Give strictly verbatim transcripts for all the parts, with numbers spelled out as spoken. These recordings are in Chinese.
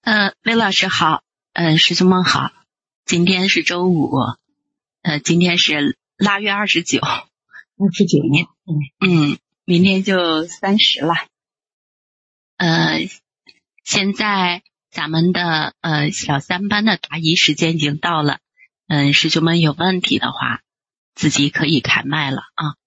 呃，魏老师好，呃，师兄们好，今天是周五，呃，今天是腊月二十九， 二十九年， 嗯嗯，明天就三十了，呃，现在咱们的呃小三班的答疑时间已经到了，嗯、呃，师兄们有问题的话，自己可以开麦了啊。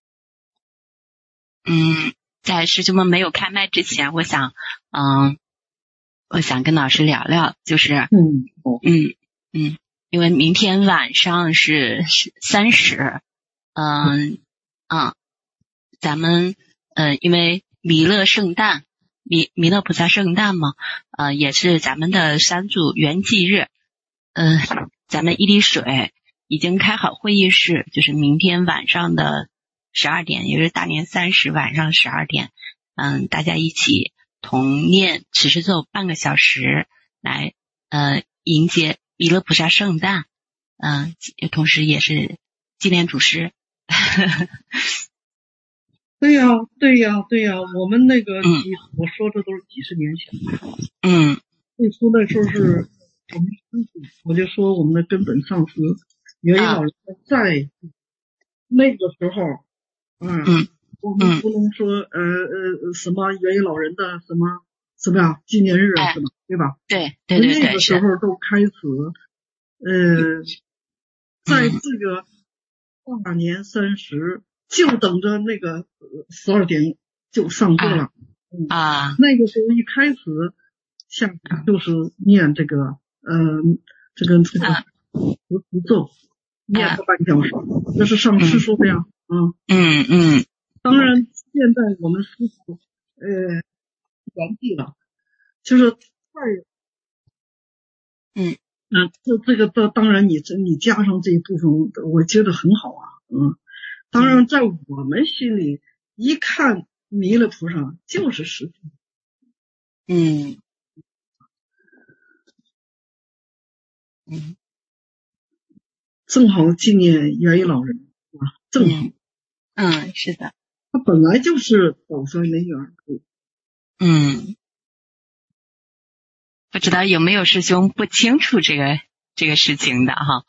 嗯，在师兄们没有开麦之前，我想，嗯。我想跟老师聊聊，就是嗯嗯嗯，因为明天晚上是三十，嗯嗯，咱们呃，因为弥勒圣诞，弥弥勒菩萨圣诞嘛，呃，也是咱们的三祖圆寂日，嗯、呃，咱们一滴水已经开好会议室，就是明天晚上的十二点，也就是大年三十晚上十二点，嗯，大家一起同念持世咒半个小时，来呃迎接弥勒菩萨圣诞，嗯、呃，同时也是纪念祖师。 对呀、啊，对呀、啊，对呀、啊，我们那个，嗯，我说的都是几十年前。 嗯， 最初那时候是我们师父，我就说我们的根本上师元一老人在那个时候，嗯。嗯我们不能说呃呃什么元一老人的什么什么呀纪念日啊，是吧？对吧？ 对对对对， 那个时候都开始，呃，在这个大年三十就等着那个十二点就上座了。嗯啊，那个时候一开始下就是念这个呃这个这个持持咒，念个半小时，这是上师说的呀。嗯嗯嗯。 当然，现在我们师父呃圆寂了，就是在嗯嗯，这这个当当然你这你加上这一部分，我觉得很好啊。嗯，当然在我们心里一看弥勒菩萨就是师父。 嗯嗯， 正好纪念元一老人啊，正好。 嗯，嗯是的。 他本来就是宝山人缘。 嗯，不知道有没有师兄不清楚这个这个事情的哈？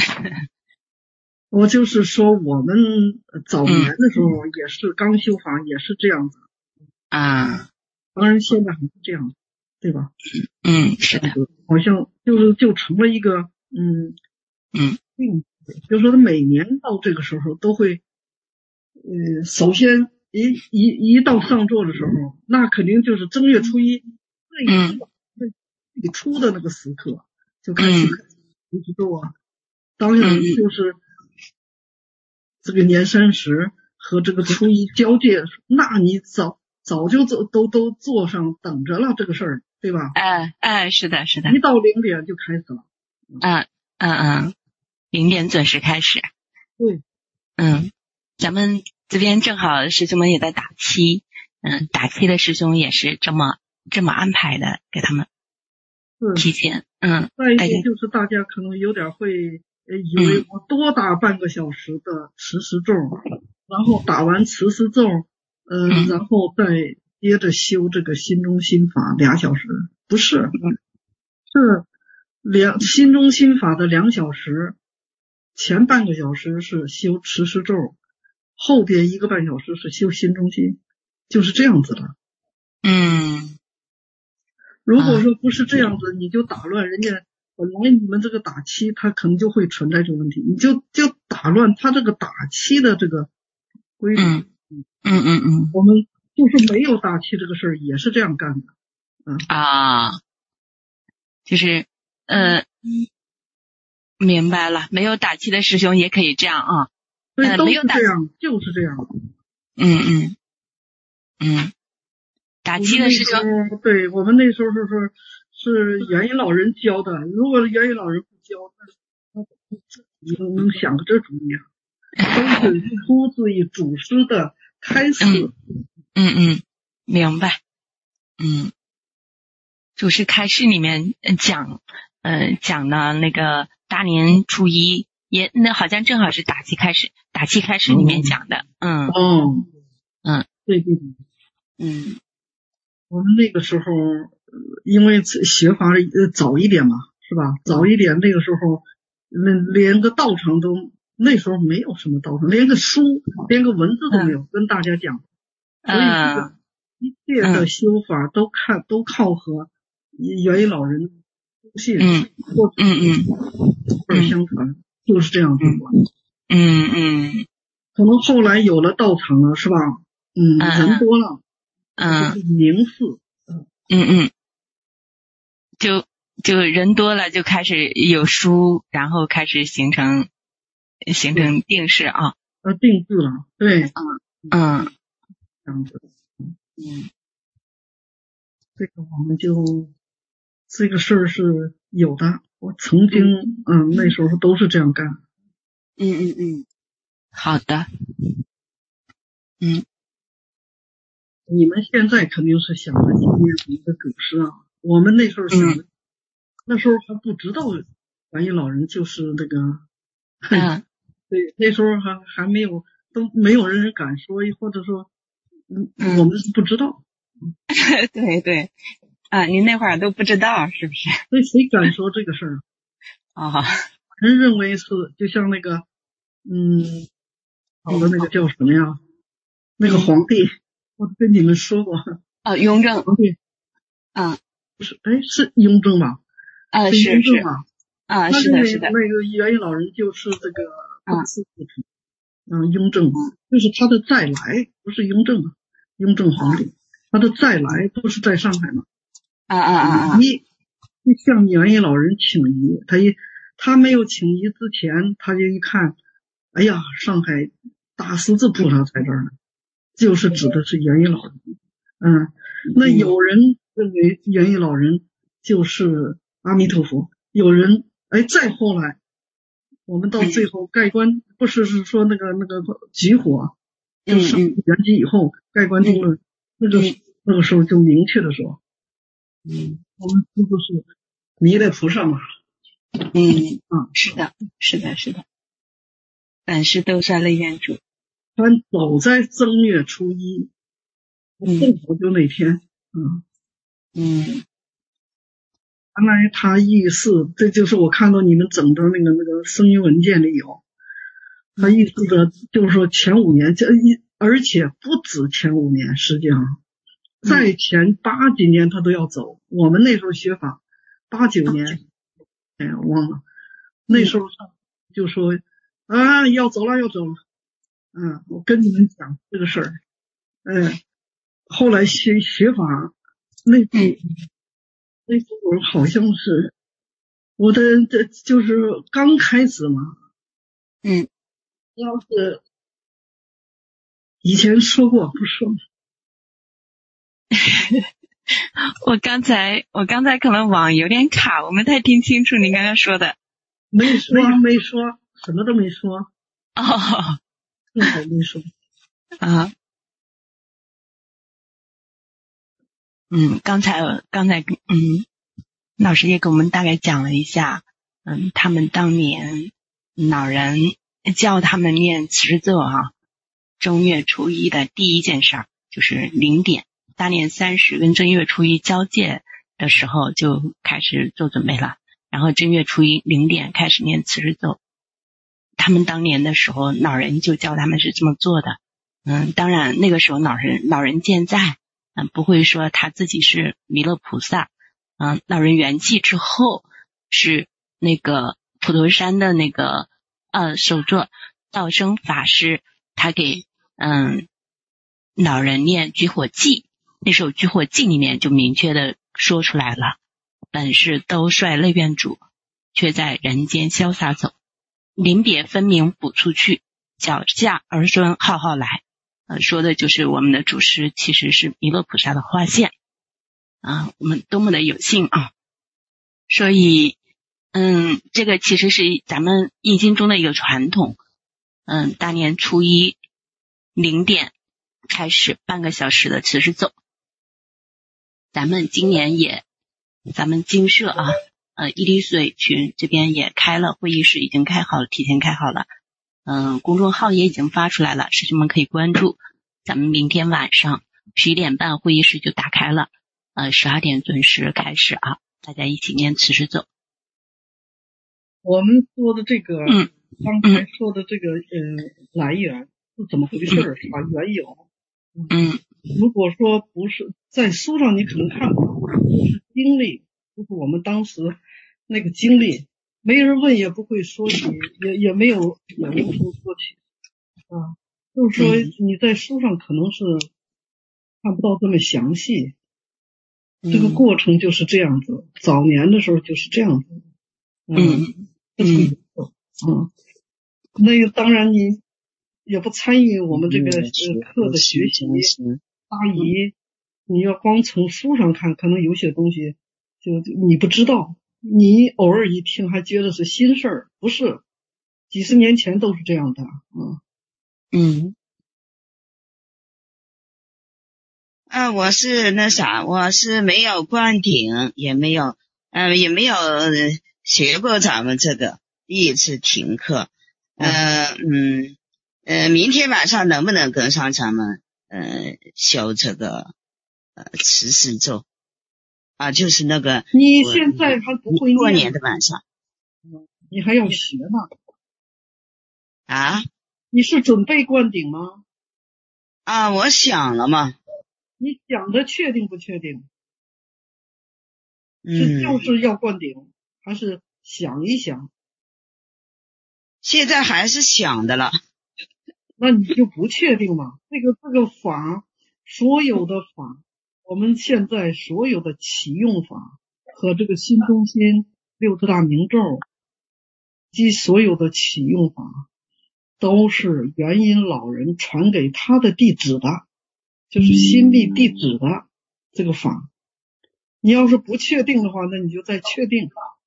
我就是说，我们早年的时候也是刚修法，也是这样子啊。 当然现在还是这样，对吧？ 嗯，是的。 好像就是就成了一个嗯嗯病，就是说他每年到这个时候都会。呃，首先一一一到上座的时候，那肯定就是正月初一最最初的那个时刻就开始持持咒啊。当然就是这个年三十和这个初一交界，那你早早就都都都坐上等着了这个事儿，对吧？ 哎哎，是的，是的。 一到零点就开始了。 嗯嗯嗯，零点准时开始。 对。 嗯。咱们这边正好师兄们也在打七，嗯，打七的师兄也是这么这么安排的，给他们提前。嗯， 再一个就是大家可能有点会以为我多打半个小时的持世咒，嗯、然后打完持世咒，呃、嗯，然后再接着修这个心中心法俩小时，不是，是两心中心法的两小时，前半个小时是修持世咒。后边一个半小时是修心中心，就是这样子的。 嗯， 如果说不是这样子，啊、你就打乱人家本来你们这个打七，它可能就会存在这个问题，你就就打乱他这个打七的这个规律。 嗯嗯嗯嗯， 我们就是没有打七这个事儿，也是这样干的。嗯啊，就是呃，明白了，没有打七的师兄也可以这样啊。 对，都是这样，就是这样。 嗯嗯嗯，打七的师兄， 对，我们那时候是是是元一老人教的。如果元一老人不教，那你能想个这主意啊？都是出自于祖师的开示。 嗯嗯，明白。嗯，祖师开示里面讲，呃，讲的那个大年初一。也那好像正好是打七开始，打七开始里面讲的，嗯哦， 嗯， 对对对， 嗯， 我们那个时候因为学法呃早一点嘛，是吧？早一点那个时候，连连个道场都那时候没有什么道场，连个书连个文字都没有，嗯、跟大家讲。所以这个一切的修法都看都靠和元一老人书信， 嗯或嗯嗯或者相传，就是这样子的。 嗯嗯， 可能后来有了道场了，是吧？嗯，人多了， 嗯， 就是名寺， 嗯嗯，就就人多了，就开始有书，然后开始形成形成定式啊， 呃，定制了，对， 嗯嗯， 这样子， 嗯， 这个我们就这个事儿是有的，我曾经嗯那时候都是这样干， 嗯嗯嗯，好的，嗯。 你们现在肯定是想着今天我们的祖师啊，我们那时候想的，嗯、那时候还不知道元一老人就是那个， 嗯， 对，那时候还还没有，都没有人敢说，或者说，嗯，我们是不知道。 对对，啊，您那会儿都不知道是不是？ 所以谁敢说这个事儿？ 啊， 人认为是就像那个，嗯，好的那个叫什么呀？那个皇帝。我跟你们说过哦，雍正， 对， 啊， 不是，哎，是雍正吧？ 啊， 是雍正吧？ 啊， 是的，是的。 那个元一老人就是这个大司父亲，嗯，雍正，就是他的再来，不是雍正，雍正皇帝，他的再来不是在上海吗？ 啊啊啊啊！ 一向元一老人请仪，他一他没有请仪之前，他就一看，哎呀，上海大狮子菩萨在这儿呢。就是指的是元一老人，嗯，那有人认为元一老人就是阿弥陀佛，有人哎，再后来，我们到最后盖棺不是是说那个那个举火，就是圆寂以后盖棺定论，那个那个时候就明确的说，嗯，我们这不是弥勒菩萨嘛， 嗯啊，是的，是的，是的，本是兜率类愿主。 他走在正月初一，正好就那天，嗯嗯，原来他意思，这就是我看到你们整的那个那个声音文件里有，他意思的就是说前五年，这一而且不止前五年，实际上在前八几年他都要走。我们那时候学法八九年，哎呀忘了，那时候就说啊要走了要走了。嗯，我跟你们讲这个事儿，嗯，后来学学法，那嗯，那时候好像是我的这就是刚开始嘛， 嗯， 要是以前说过不说， 我刚才我刚才可能网有点卡，我没太听清楚您刚刚说的， 没说没说，什么都没说， 哦。 幸好没说啊，嗯，刚才刚才嗯，老师也给我们大概讲了一下，嗯，他们当年老人教他们念慈氏咒啊，正月初一的第一件事儿就是零点，大年三十跟正月初一交界的时候就开始做准备了，然后正月初一零点开始念慈氏咒。他们当年的时候，老人就教他们是这么做的。嗯，当然那个时候老人老人健在，嗯，不会说他自己是弥勒菩萨。嗯，老人圆寂之后，是那个普陀山的那个呃首座道生法师，他给嗯老人念举火记。那首举火记里面就明确的说出来了，本是兜率类愿主，却在人间潇洒走。临别分明补出去，脚下儿孙浩浩来。呃，说的就是我们的主师其实是弥勒菩萨的化现啊，我们多么的有幸啊！所以，嗯，这个其实是咱们印经中的一个传统。嗯，大年初一零点开始半个小时的慈氏咒。咱们今年也，咱们精舍啊。呃，伊犁水群这边也开了会议室，已经开好了，提前开好了。嗯、呃，公众号也已经发出来了，师兄们可以关注。咱们明天晚上十一点半会议室就打开了。 呃十二点准时开始啊，大家一起念辞诗咒。 我们说的这个， 嗯， 刚才说的这个呃来源是怎么回事儿，是吧？缘由。 嗯， 如果说不是在书上，你可能看不到，就是经历，就是我们当时那个经历，没人问也不会说起，也也没有也无从说起啊。就是说你在书上可能是看不到这么详细，这个过程就是这样子，早年的时候就是这样子。嗯嗯嗯，那当然你也不参与我们这个呃课的学习，阿姨，你要光从书上看，可能有些东西就你不知道，你偶尔一听还觉得是新事儿，不是，几十年前都是这样的。嗯嗯。啊，我是那啥，我是没有灌顶，也没有，呃，也没有学过咱们这个，第一次听课。呃，嗯，呃，明天晚上能不能跟上咱们，呃，修这个，呃，慈氏咒啊？就是那个， 你现在还不会念， 过年的晚上， 你还要学呢。 啊？ 你是准备灌顶吗？ 啊，我想了嘛。 你想的确定不确定？ 嗯， 是就是要灌顶，还是想一想？ 现在还是想的了。 那你就不确定嘛？这个这个法，所有的法，我们现在所有的启用法和这个心中心六字大明咒及所有的启用法，都是元音老人传给他的弟子的，就是心密弟子的这个法。你要是不确定的话，那你就再确定。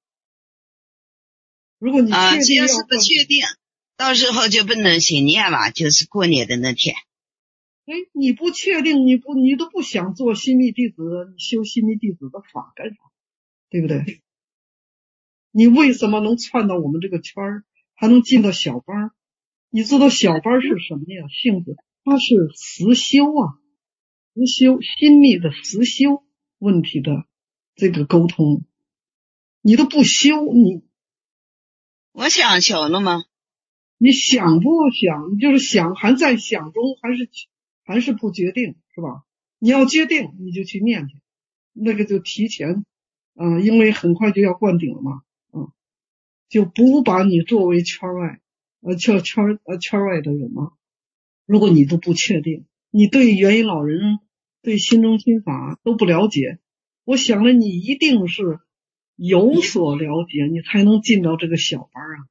如果你确定啊，只要是不确定，到时候就不能行念了，就是过年的那天。 哎，你不确定，你不你都不想做心密弟子，你修心密弟子的法干啥？对不对？你为什么能窜到我们这个圈儿，还能进到小班？你知道小班是什么呀？性质，它是实修啊，实修心密的实修问题的这个沟通，你都不修，你我想修了吗？ 你想不想？你就是想，还在想中，还是还是不决定，是吧？你要决定，你就去念去，那个就提前，嗯、呃，因为很快就要灌顶了嘛，嗯，就不把你作为圈外，呃，圈圈呃圈外的人嘛。如果你都不确定，你对元音老人、对心中心法都不了解，我想了，你一定是有所了解，你才能进到这个小班啊。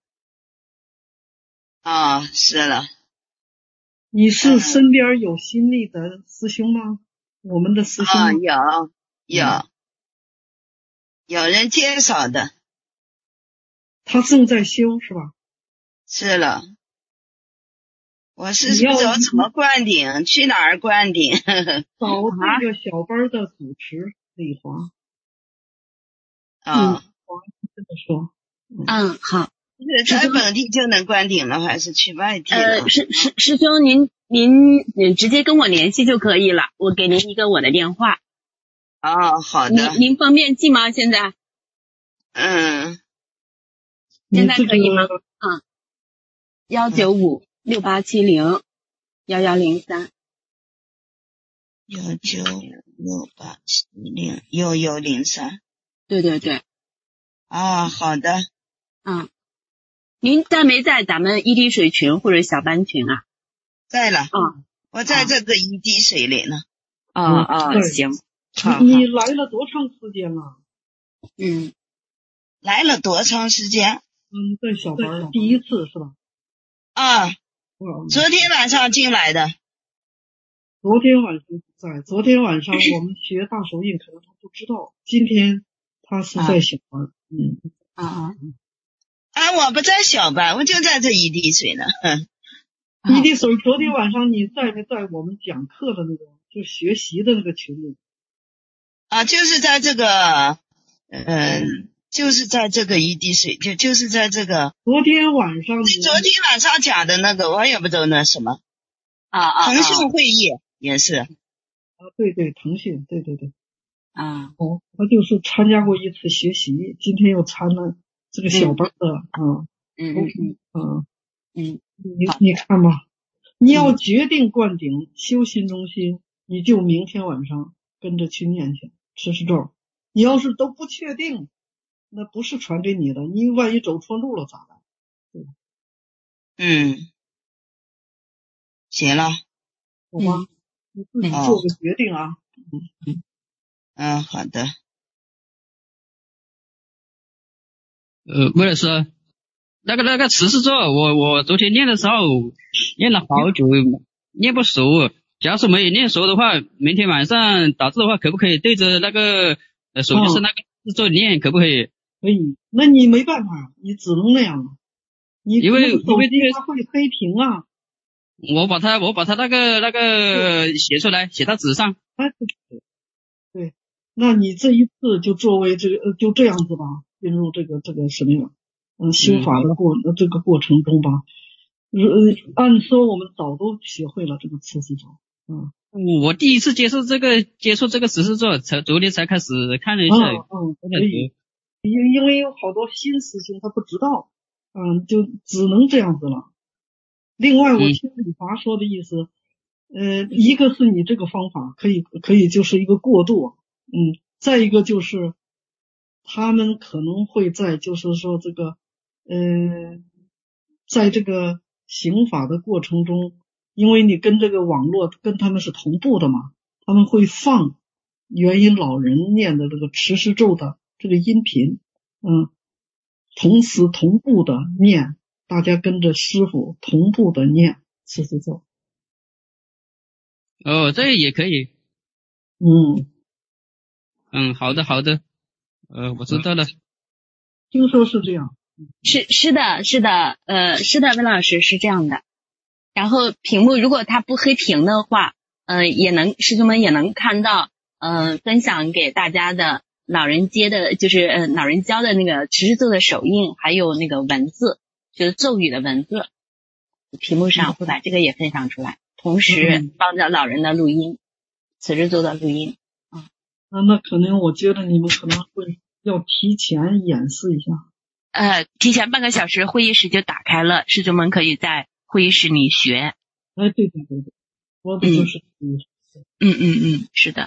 啊、哦，是了。 你是身边有心力的师兄吗？我们的师兄吗？ 啊、有有、嗯、有人介绍的。 他正在修是吧？ 是了。我是不知道怎么灌顶，去哪儿灌顶？ 找这个小班的主持李华。 啊、 哦，华这么说。 嗯，好。 是在本地就能灌顶了，还是去外地了？ 呃，师师师兄，您您直接跟我联系就可以了，我给您一个我的电话。 哦，好的。 您您方便记吗？现在？ 嗯。 现在可以吗？嗯。幺九五六八七零幺幺零三。 幺九五六八七零幺幺零三。 对对对。 啊、哦，好的。 嗯。您在没在咱们一滴水群或者小班群啊？ 在了。 嗯， 我在这个一滴水里呢。 啊啊，行。 你你来了多长时间了？ 嗯， 来了多长时间？ 嗯，在小班第一次是吧？ 啊，昨天晚上进来的。 昨天晚上在，昨天晚上我们学大手印，可能他不知道，今天他是在小班。啊、嗯啊啊。 啊，我不在小班，我就在这一滴水呢。 一滴水，昨天晚上你在没在我们讲课的那个，就学习的那个群里？ 啊，就是在这个，嗯，就是在这个一滴水，就就是在这个。 昨天晚上。 昨天晚上讲的那个，我也不知道那什么。 啊啊。 腾讯会议也是。 啊，对对，腾讯，对对对。 啊。 哦，他就是参加过一次学习，今天又参了这个小班的啊。 嗯嗯嗯嗯嗯， 你你看吧，你要决定灌顶修心中心，你就明天晚上跟着去念去持持咒。你要是都不确定，那不是传给你的，你万一走错路了咋办？对吧？ 嗯，行了， 好吧， 嗯、 你自己做个决定啊。 嗯嗯嗯，好的。 呃，魏老师，那个那个持世咒，我我昨天练的时候练了好久，练不熟。假如说没有练熟的话，明天晚上打字的话，可不可以对着那个呃手机是那个持咒练，可不可以？ 可以，那你没办法，你只能那样了。你因为因为这个它会黑屏啊。 我把它我把它那个那个写出来，写到纸上。 哎，对对，那你这一次就作为这个呃就这样子吧，进入这个这个什么呀？嗯，修法的过、嗯、这个过程中吧，呃，按说我们早都学会了这个持世咒。嗯， 我第一次接触这个接触这个持世咒，才昨天才开始看了一下。 嗯嗯，可以，因因为有好多新事情他不知道，嗯，就只能这样子了。另外，我听李华说的意思，呃，一个是你这个方法可以可以就是一个过渡，嗯，再一个就是他们可能会在就是说这个，呃，在这个行法的过程中，因为你跟这个网络跟他们是同步的嘛，他们会放元音老人念的这个持世咒的这个音频，嗯，同时同步的念。大家跟着师傅同步的念持世咒。 哦，这也可以。 嗯嗯，好的好的，呃，我知道了。 听说是这样。 是是的是的，呃是的，温老师是这样的。然后屏幕如果它不黑屏的话，呃也能师兄们也能看到，呃分享给大家的老人接的，就是呃老人教的那个持世咒的手印，还有那个文字。就是咒语的文字，屏幕上会把这个也分享出来，同时帮着老人的录音，持世咒的录音。 啊，那那可能我觉得你们可能会要提前演示一下。 呃，提前半个小时会议室就打开了，师兄们可以在会议室里学。 哎，对对对对，我的就是嗯嗯嗯嗯，是的。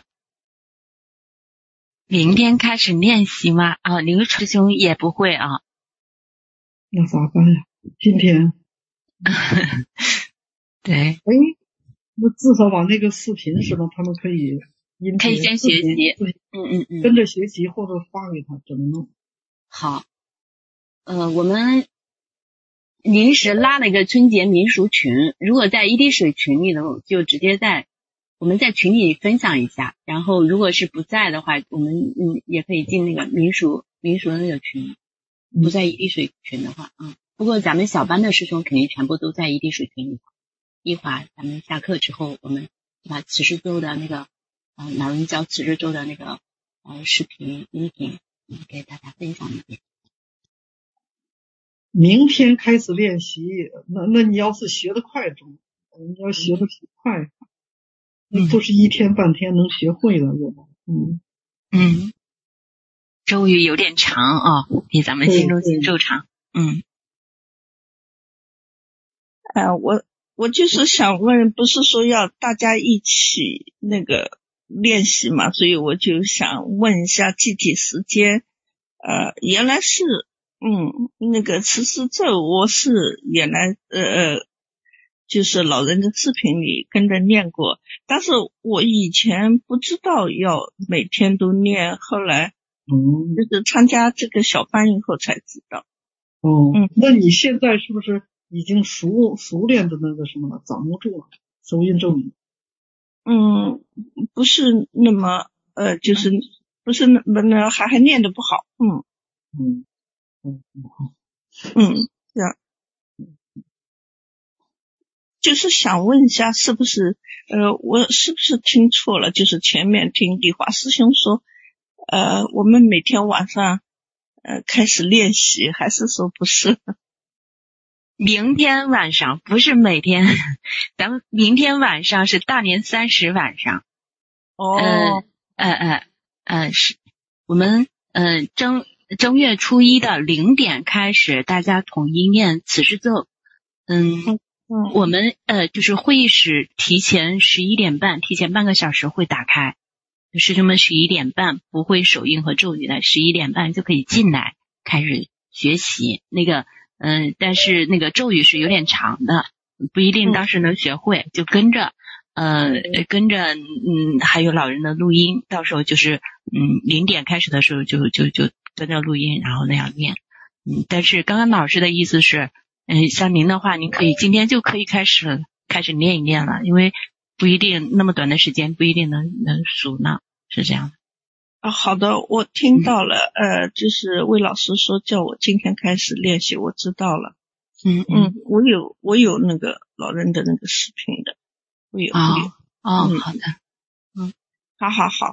明天开始练习吗？啊，刘师兄也不会啊。 那咋办呀？今天对， 哎，那至少把那个视频是吧？他们可以音可以先学习，嗯嗯嗯， 跟着学习或者发给他怎么弄？ 好，呃，我们临时拉了一个春节民俗群，如果在一滴水群里头，就直接在我们在群里分享一下，然后如果是不在的话，我们嗯也可以进那个民俗民俗的那个群。不在一滴水群的话，嗯，不过咱们小班的师兄肯定全部都在一滴水群里头。一会儿咱们下课之后，我们把持世咒的那个，呃，老人教持世咒的那个呃视频音频，嗯，给大家分享一遍。 明天开始练习，那那你要是学得快中，你要学得快，那不是一天半天能学会的，嗯嗯。咒语有点长啊，比咱们心中心咒长。嗯， 呃，我我就是想问，不是说要大家一起那个练习嘛，所以我就想问一下具体时间。呃，原来是嗯那个持世咒，我是原来呃呃就是老人的视频里跟着念过，但是我以前不知道要每天都念，后来。 嗯， 就是参加这个小班以后才知道。 哦，嗯，那你现在是不是已经熟熟练的那个什么了，掌握住了手印咒语？ 嗯，不是那么呃，就是不是那么那还还念得不好。嗯嗯嗯好， 嗯，这样。就是想问一下，是不是呃，我是不是听错了？就是前面听李华师兄说。呃，我们每天晚上呃开始练习，还是说不是？ 明天晚上不是每天，咱们明天晚上是大年三十晚上。 哦， 呃呃呃呃是我们呃正正月初一的零点开始，大家统一念慈氏咒。嗯， 嗯我们呃就是会议室提前十一点半，提前半个小时会打开，师生们十一点半不会手印和咒语的，十一点半就可以进来开始学习。那个嗯、呃，但是那个咒语是有点长的，不一定当时能学会，嗯、就跟着呃跟着嗯还有老人的录音，到时候就是嗯零点开始的时候就就就跟着录音，然后那样念。嗯，但是刚刚老师的意思是，嗯，像您的话，您可以今天就可以开始开始念一念了，因为不一定那么短的时间不一定能能熟呢，是这样的。 啊，好的，我听到了，嗯、呃，就是魏老师说叫我今天开始练习，我知道了。 嗯嗯，我有我有那个老人的那个视频的，我有。 哦哦、 嗯， 好的，嗯， 好好好。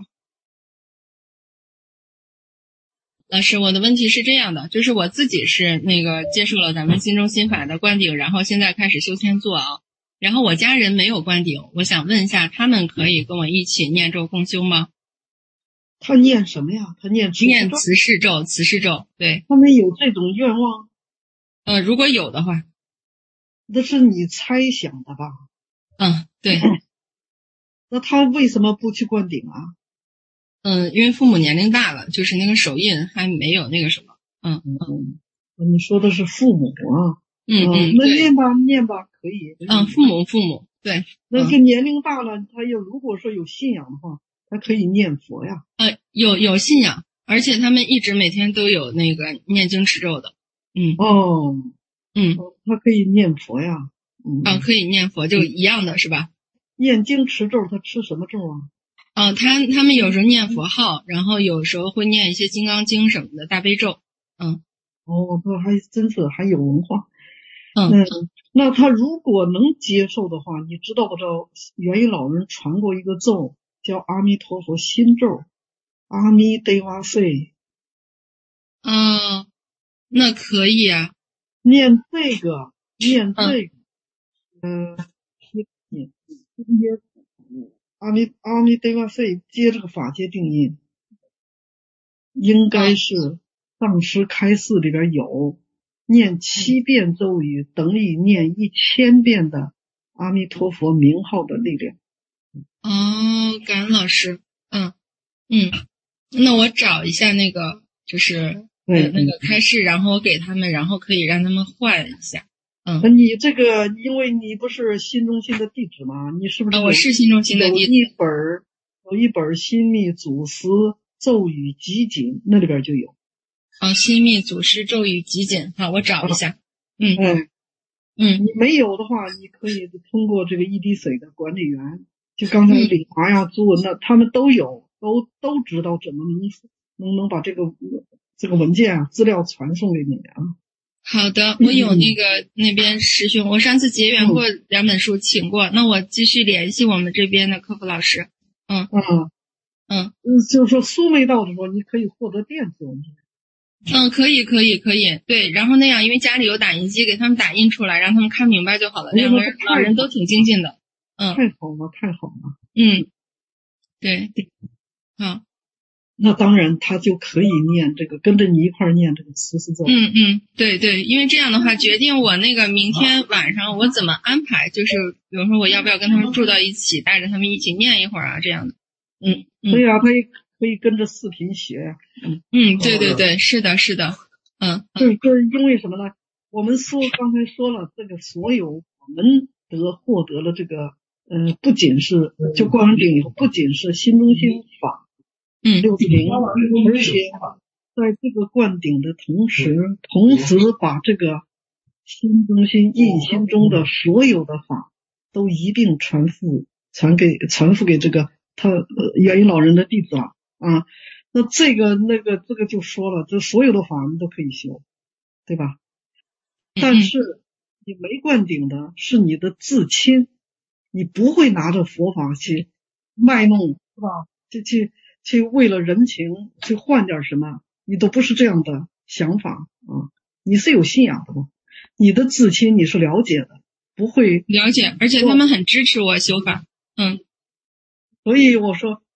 老师，我的问题是这样的，就是我自己是那个接受了咱们心中心法的灌顶，然后现在开始修仙做啊，然后我家人没有灌顶，我想问一下，他们可以跟我一起念咒共修吗？ 他念什么呀？他念慈念慈氏咒，慈氏咒，对。 他们有这种愿望？ 呃，如果有的话。 那是你猜想的吧？ 嗯，对。 那他为什么不去灌顶啊？ 嗯，因为父母年龄大了，就是那个手印还没有那个什么。嗯嗯，你说的是父母啊？ 嗯嗯， 那念吧念吧，可以。 嗯，父母父母对。 那个年龄大了，他要如果说有信仰的话，他可以念佛呀。 呃，有有信仰，而且他们一直每天都有那个念经持咒的。嗯哦， 嗯， 他可以念佛呀。嗯， 啊，可以念佛，就一样的是吧？ 念经持咒，他吃什么咒啊？ 啊，他他们有时候念佛号，然后有时候会念一些金刚经什么的大悲咒。嗯， 哦，他还真是还有文化。 嗯， 那那他如果能接受的话，你知道不知道？元一老人传过一个咒，叫阿弥陀佛心咒，阿弥得哇塞。 哦，那可以啊。 念这个，念这个，嗯，念念阿弥阿弥得哇塞，接这个法界定音，应该是上师开示里边有。念七遍咒语等于念一千遍的阿弥陀佛名号的力量。 哦，感恩老师。嗯嗯，那我找一下那个就是呃那个开示，然后我给他们，然后可以让他们换一下。嗯， 你这个因为你不是心中心的弟子吗？你是不是、 啊？我是心中心的弟子。 有一本有一本心密祖师咒语集锦，那里边就有。 哦，心密祖师咒语集锦，好，我找一下。 啊、 嗯嗯嗯， 你没有的话，你可以通过这个一滴水的管理员，就刚才李华呀、朱文的，他们都有，都都知道怎么能能能把这个这个文件啊资料传送给你啊。 好的，我有那个那边师兄，我上次结缘过两本书，请过，那我继续联系我们这边的客服老师。嗯嗯嗯， 就是说书没到的时候，你可以获得电子文件。 嗯，可以，可以，可以，对，然后那样，因为家里有打印机，给他们打印出来，让他们看明白就好了。两个人老人都挺精进的，嗯， 太好了，太好了， 嗯，对，好， 那当然他就可以念这个，跟着你一块念这个慈氏咒。 嗯嗯，对对，因为这样的话，决定我那个明天晚上我怎么安排，就是比如说我要不要跟他们住到一起，带着他们一起念一会儿啊，这样的，嗯嗯， 对呀、啊，他也可以跟着视频学呀、 啊。嗯嗯，对对对，是的，是的，嗯， 这这因为什么呢？我们说刚才说了，这个所有我们得获得了这个，呃，不仅是就灌完顶以后，不仅是心中心法， 嗯， 六零，而且在这个灌顶的同时，同时把这个心中心印心中的所有的法都一并传付传给传付给这个他呃元一老人的弟子了啊。那这个那个这个就说了，这所有的法门都可以修，对吧？但是你没灌顶的是你的至亲，你不会拿着佛法去卖弄，是吧？去去去为了人情去换点什么，你都不是这样的想法啊。你是有信仰的吗？你的至亲你是了解的，不会了解，而且他们很支持我修法，嗯。 所以我说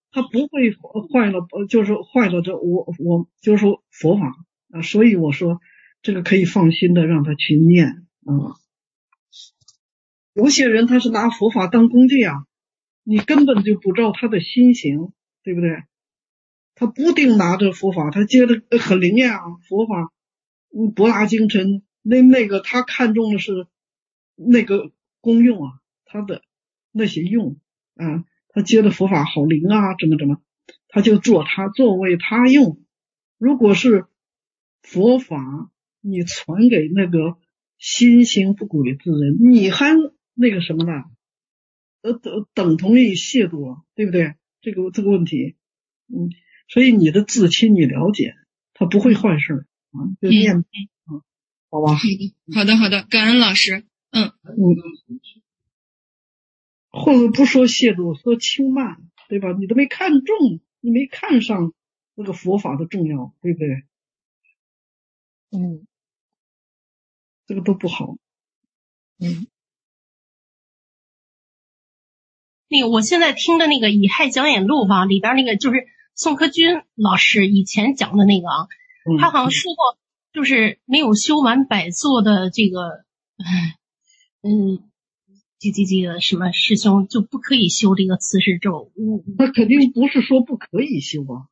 他不会坏了，就是坏了这我我就是说佛法啊，所以我说这个可以放心的让他去念啊。有些人他是拿佛法当工具啊，你根本就不知道他的心行，对不对？他不定拿着佛法，他觉得很灵验啊，佛法嗯博大精深，那那个他看重的是那个功用啊，他的那些用啊，他觉得佛法好灵啊，怎么怎么，他就做他作为他用。如果是佛法你传给那个心行不轨之人，你还那个什么呢？呃，等等同于亵渎了，对不对？这个这个问题，嗯，所以你的至亲你了解，他不会坏事啊，就念啊，好吧？ 好的，好的，感恩老师。嗯嗯，或者不说亵渎，说轻慢，对吧？你都没看重，你没看上那个佛法的重要，对不对？嗯，这个都不好。嗯， 那个我现在听的那个《以亥讲演录》哈，里边那个就是宋科军老师以前讲的那个啊， 嗯他好像说过，就是没有修完百座的这个，嗯，这这这个什么师兄就不可以修这个慈氏咒。嗯， 那肯定不是说不可以修啊，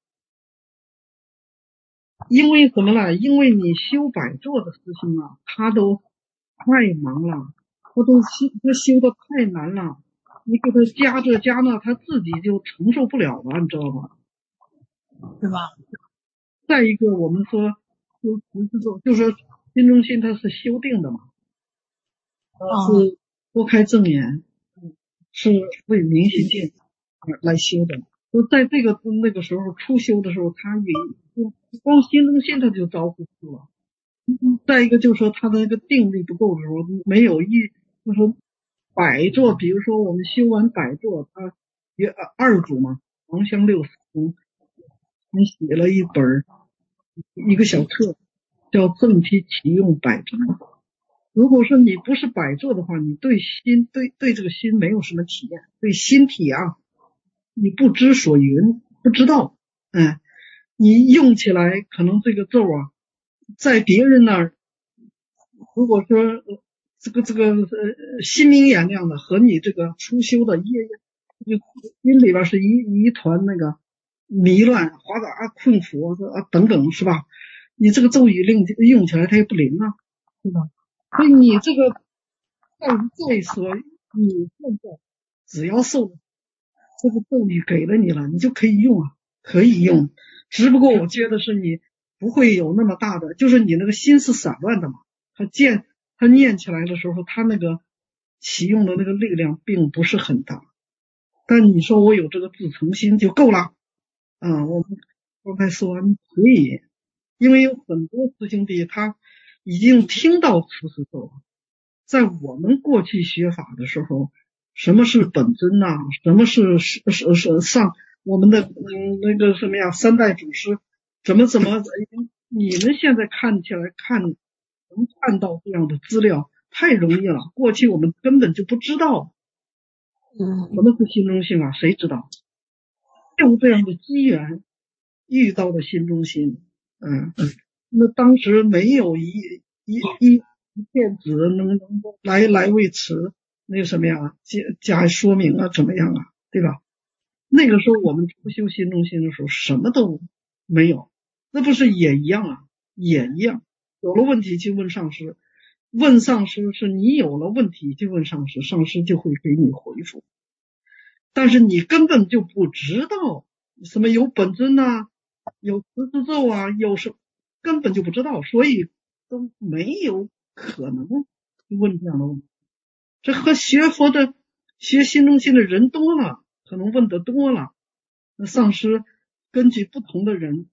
因为什么呢？因为你修百座的师兄啊，他都太忙了，他都修他修的太难了，你给他加这加那，他自己就承受不了了，你知道吧？ 是吧？ 再一个，我们说修慈氏咒，就是说心中心它是修定的嘛， 哦， 是拨开正眼，是为明心见来修的。就在这个那个时候初修的时候，他也光心中心他就招呼住了。再一个就是说他的那个定力不够的时候，没有一就是说百座，比如说我们修完百座，他也二组嘛，王香六师兄还写了一本一个小册，叫正批启用百座。如果说你不是百座的话，你对心对对这个心没有什么体验，对心体啊你不知所云，不知道，嗯，你用起来可能这个咒啊，在别人那儿，如果说、呃、这个这个呃心明眼亮的和你这个初修的业这个心里边是一一团那个迷乱，滑杂啊困苦啊等等，是吧？你这个咒语令用起来它也不灵啊，对吧？所以你这个再再说，你现在只要受这个咒语给了你了，你就可以用啊，可以用。只不过我觉得是你不会有那么大的，就是你那个心是散乱的嘛。他见他念起来的时候，他那个启用的那个力量并不是很大。但你说我有这个自诚心就够了。嗯，我们刚才说完可以，因为有很多师兄弟他已经听到慈氏咒了。在我们过去学法的时候，什么是本尊呐、啊？什么是是是是上我们的嗯那个什么呀？三代祖师怎么怎么？你们现在看起来看能看到这样的资料太容易了，过去我们根本就不知道。 嗯， 什么是心中心啊？谁知道？用这样的机缘遇到的心中心，嗯，那当时没有一一一一片纸能能来来为此那个什么呀加加说明啊，怎么样啊，对吧？那个时候我们初修心中心的时候什么都没有，那不是也一样啊？也一样，有了问题去问上师，问上师是你有了问题就问上师，上师就会给你回复。但是你根本就不知道什么有本尊呐、啊，有慈氏咒啊，有什根本就不知道，所以都没有可能问这样的问题。这和学佛的学心中心的人多了，可能问的多了，那上师根据不同的人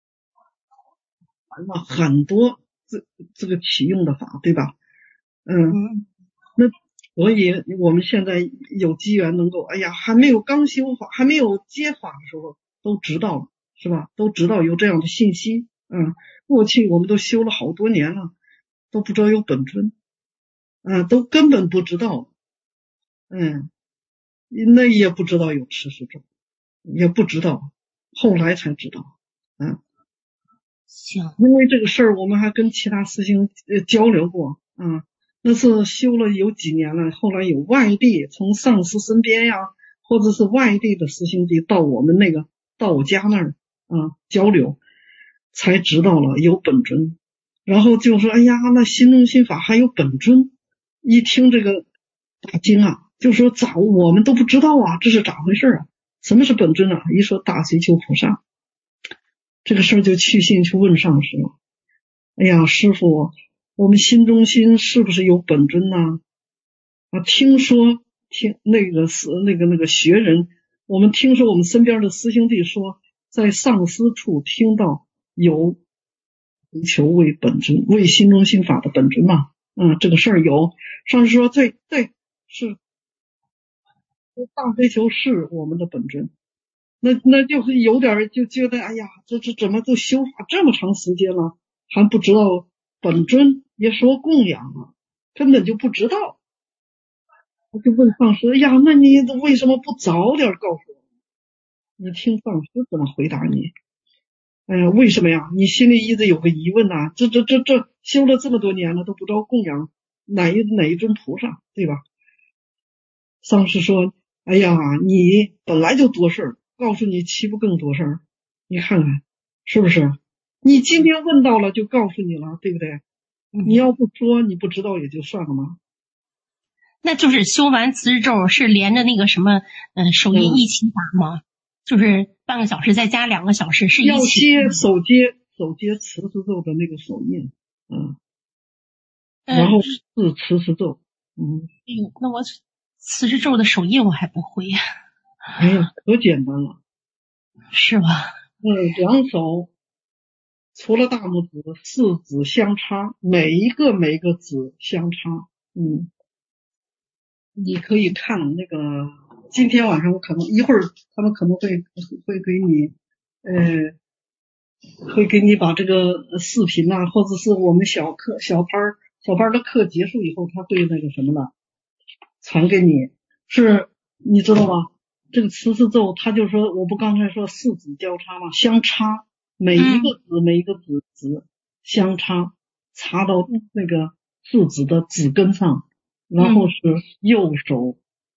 谈了很多这这个启用的法，对吧？嗯，那所以我们现在有机缘能够，哎呀，还没有刚修法，还没有接法的时候，都知道了，是吧？都知道有这样的信息。嗯，过去我们都修了好多年了，都不知道有本尊，嗯，都根本不知道，嗯，那也不知道有慈氏咒， 也不知道，后来才知道。嗯， 行， 因为这个事儿我们还跟其他师兄呃交流过啊。那是修了有几年了，后来有外地从上师身边呀，或者是外地的师兄弟到我们那个到我家那儿啊交流，才知道了有本尊。然后就说哎呀，那心中心法还有本尊，一听这个大经啊，就说咋我们都不知道啊，这是咋回事啊？什么是本尊啊？一说大随求菩萨，这个事儿就去信去问上师了。哎呀，师父，我们心中心是不是有本尊呢？啊，听说听那个是那个那个学人，我们听说我们身边的师兄弟说，在上师处听到有求为本尊，为心中心法的本尊嘛。嗯，这个事儿有。上师说对对是，大追求是我们的本尊。那那就是有点就觉得哎呀，这这怎么都修法这么长时间了，还不知道本尊，也说供养了，根本就不知道。我就问上师，哎呀，那你为什么不早点告诉我？你听上师怎么回答你？哎呀，为什么呀？你心里一直有个疑问呐、啊，这这这这修了这么多年了，都不知道供养哪一哪一尊菩萨，对吧？上师说，哎呀，你本来就多事儿，告诉你岂不更多事儿？你看看是不是？你今天问到了就告诉你了，对不对？你要不说你不知道也就算了吗？ 那就是修完慈氏咒是连着那个什么呃手印一起打吗？嗯、就是半个小时再加两个小时是一起？ 要接手接手接慈氏咒的那个手印，嗯，然后是慈氏咒，嗯。 哎呦，那我慈氏咒的手印我还不会呀。 哎呀，可简单了， 是吧？ 嗯，两手除了大拇指，四指相插，每一个每一个指相插。嗯，你可以看那个，今天晚上可能一会儿他们可能会会给你，呃，会给你把这个视频呐、啊，或者是我们小课小班小班的课结束以后，他会那个什么的传给你，是你知道吗？这个慈氏咒，他就说，我不刚才说四指交叉吗？相插，每一个指、嗯、每一个指指相插，插到那个四指的指根上，然后是右手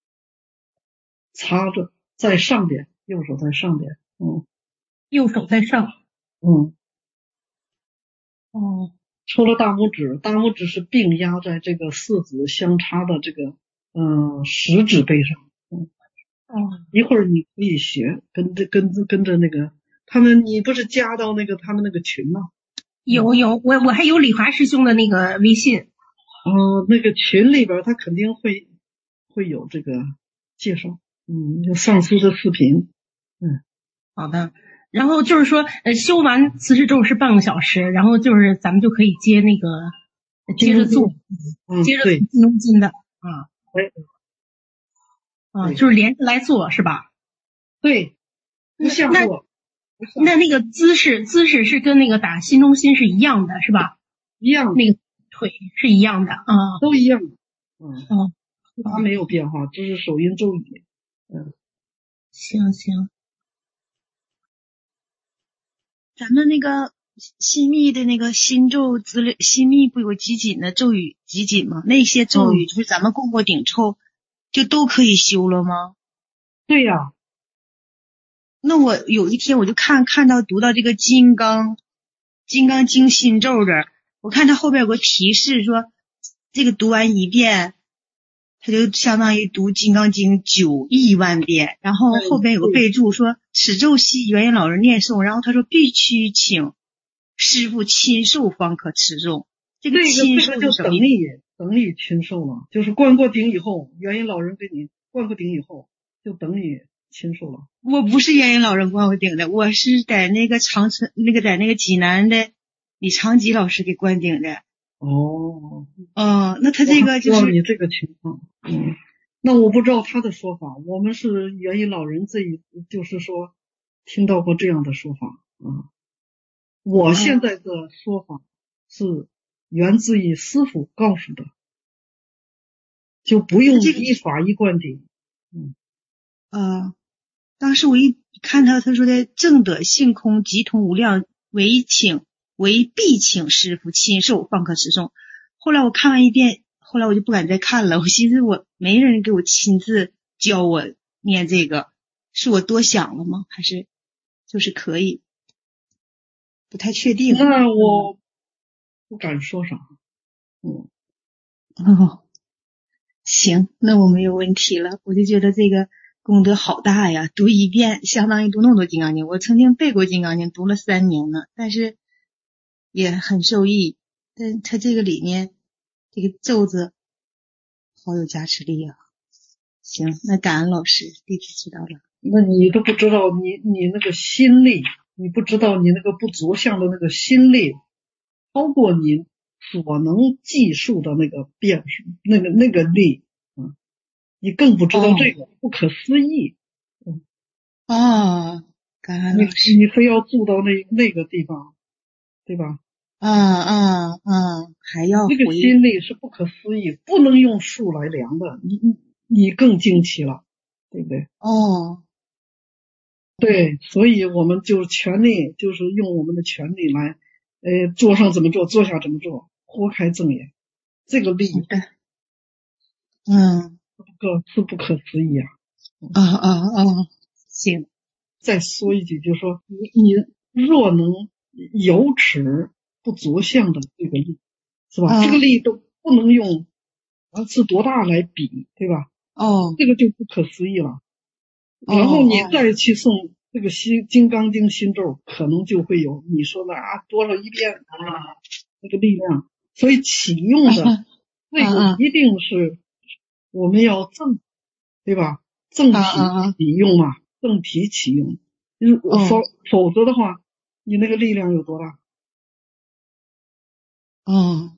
插着在上边，右手在上边，嗯， 右手在上， 嗯， 哦， 除了大拇指，大拇指是并压在这个四指相插的这个嗯、呃、食指背上，嗯。 哦， 一会儿你可以学，跟着跟着跟着那个他们，你不是加到那个他们那个群吗？ 有有，我我还有李华师兄的那个微信。 哦，那个群里边他肯定会会有这个介绍，嗯，有上师的视频，嗯， 好的。然后就是说，呃，修完慈氏咒是半个小时，然后就是咱们就可以接那个接着做， 嗯， 接着金中金的啊。 对。 啊，就是连着来做是吧？ 对，不像做。 那那个姿势姿势是跟那个打心中心是一样的，是吧？ 一样， 那个腿是一样的啊， 都一样。嗯， 哦， 它没有变化，只是手印咒语。嗯， 行行。 咱们那个新密的那个心咒之类，新密不有集锦的咒语集锦吗？那些咒语就是咱们供过顶抽。就都可以修了吗？ 对呀、啊。 那我有一天我就看看到读到这个金刚金刚经心咒这儿，我看它后边有个提示说，这个读完一遍，它就相当于读金刚经九亿万遍。然后后边有个备注说，此咒系元婴老人念诵，然后他说必须请师父亲授方可持咒。这个亲授就等你等你亲授了，就是灌过顶以后，元婴老人给你灌过顶以后，就等你亲授了。 我不是元婴老人灌过顶的，我是在那个长春那个在那个济南的李长吉老师给灌顶的。 哦， 哦，那他这个就是你这个情况，嗯，那我不知道他的说法，我们是元婴老人这一就是说听到过这样的说法啊、嗯。我现在的说法是源自于师父告诉的，就不用依法一灌顶。嗯啊， 当时我一看他，他说的正德性空即通无量，唯请唯必请师傅亲授方可持诵。后来我看完一遍，后来我就不敢再看了，我寻思我没人给我亲自教我念这个，是我多想了吗？还是就是可以？不太确定。 那我不敢说啥。嗯， 哦，行，那我没有问题了。我就觉得这个功德好大呀，读一遍相当于读那么多金刚经。我曾经背过金刚经，读了三年呢，但是也很受益。但他这个里面这个咒子好有加持力啊。行，那感恩老师，弟子知道了。 那你都不知道你你那个心力，你不知道你那个不着相的那个心力超过你所能计数的那个变数，那个那个力，嗯，你更不知道这个、哦、不可思议。嗯， 哦，感恩老师， 你你非要住到那那个地方，对吧？ 嗯嗯嗯，还要这个心力是不可思议，不能用数来量的，你你你更惊奇了，对不对？ 哦， 对，所以我们就全力，就是用我们的全力来，呃，坐上怎么做，坐下怎么做，豁开正眼，这个力， 嗯， 不可是不可思议啊！ 啊啊啊！行， 再说一句，就是说，你你若能有尺不着相的这个力，是吧？ 啊、 这个力都不能用啊是多大来比，对吧？ 哦， 这个就不可思议了。然后你再去诵这个心金刚经心咒，可能就会有你说的啊多了一遍啊这个力量。所以启用的这个一定是我们要正，对吧？正体启用嘛，正体启用。否否则的话，你那个力量有多大？ 嗯，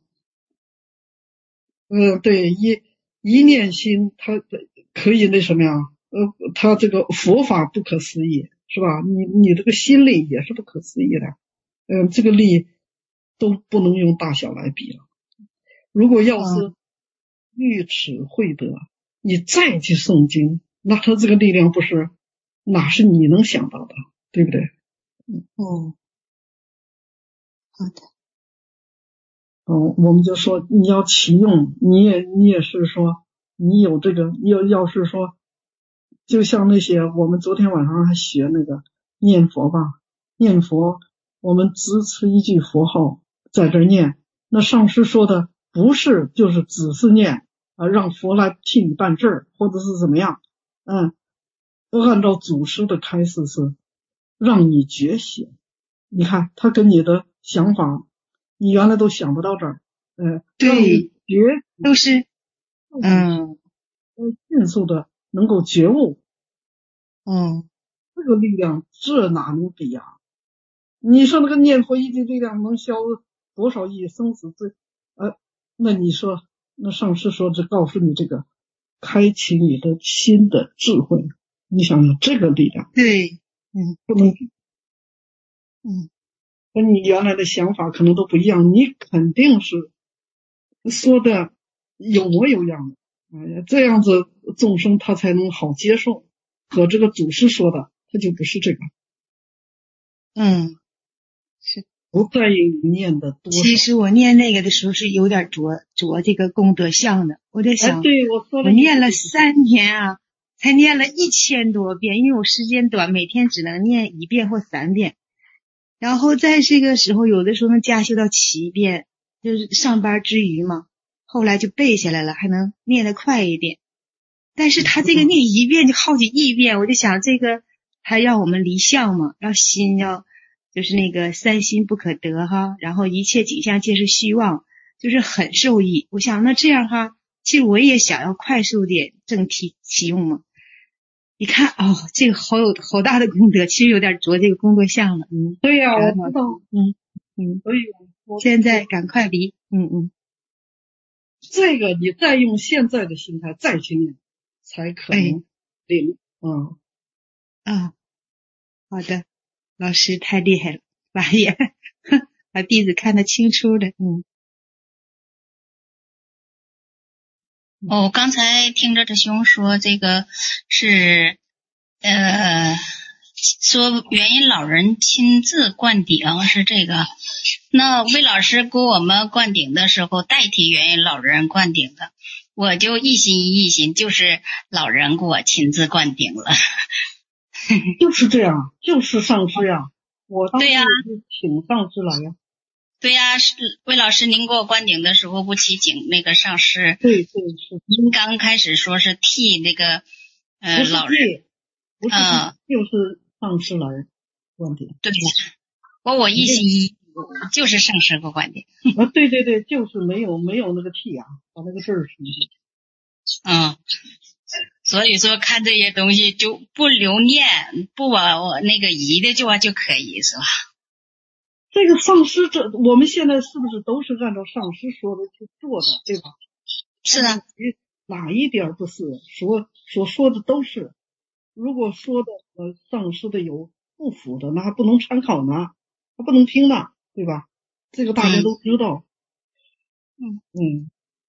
嗯，对，一一念心，它可以那什么呀？呃，它这个佛法不可思议，是吧？你你这个心力也是不可思议的，嗯、呃，这个力都不能用大小来比了。如果要是欲持慧德，你再去诵经，那它这个力量不是哪是你能想到的，对不对？ 嗯，哦，好的。 嗯，我们就说你要启用，你也你也是说你有这个，要要是说。就像那些我们昨天晚上还学那个念佛吧，念佛我们只持一句佛号在这念，那上师说的不是就是只是念啊，让佛来替你办事儿或者是怎么样，嗯，按照祖师的开示是让你觉醒。你看他跟你的想法你原来都想不到这儿，呃， 对， 觉都是嗯迅速的能够觉悟， 嗯， 这个力量这哪能比呀、啊？你说那个念佛一句力量能消多少亿生死罪？呃，那你说，那上师说这告诉你这个，开启你的心的智慧，你想想这个力量， 对，嗯， 不能， 嗯， 跟你原来的想法可能都不一样，你肯定是说的有模有样的。哎呀，这样子众生他才能好接受，和这个祖师说的他就不是这个， 嗯，是不在于你念的多少。 其实我念那个的时候是有点着着这个功德相的，我在想， 哎、对我说了， 我念了三天啊，才念了一千多遍，因为我时间短，每天只能念一遍或三遍，然后在这个时候有的时候能加修到七遍，就是上班之余嘛。后来就背下来了，还能念得快一点。但是他这个念一遍就好几亿遍，我就想这个还让我们离相嘛，让心要就是那个三心不可得哈，然后一切景象皆是虚妄，就是很受益。我想那这样哈，其实我也想要快速点正体启用嘛。你看哦，这个好有好大的功德，其实有点着这个功德相了。嗯， 对呀、啊，我知道， 嗯嗯， 所以我现在赶快离，嗯嗯。 这个你再用现在的心态再去念，才可能灵。嗯啊，好的，老师太厉害了，把眼把弟子看得清楚的。嗯。 哦，刚才听着这兄说这个是呃，说元音老人亲自灌顶是这个，那魏老师给我们灌顶的时候代替元音老人灌顶的，我就一心一心就是老人给我亲自灌顶了。 就是这样，就是上师呀，我当时对呀， 是请上师来呀。 对呀，是魏老师您给我灌顶的时候不提请那个上师？ 对对是。 您刚开始说是替那个呃老人， 不是嗯， 就是上师来灌顶。 对呀，我我一心一就是上师给我灌顶。 啊，对对对，就是没有没有那个替啊，把那个字儿去。 嗯。所以说看这些东西就不留念，不往我那个移的就就可以，是吧？ 这个上师这我们现在是不是都是按照上师说的去做的，对吧？ 是的。 哪一点不是说所说的都是？如果说的呃上师的有不符的，那还不能参考呢，还不能听呢，对吧？这个大家都知道。 嗯嗯。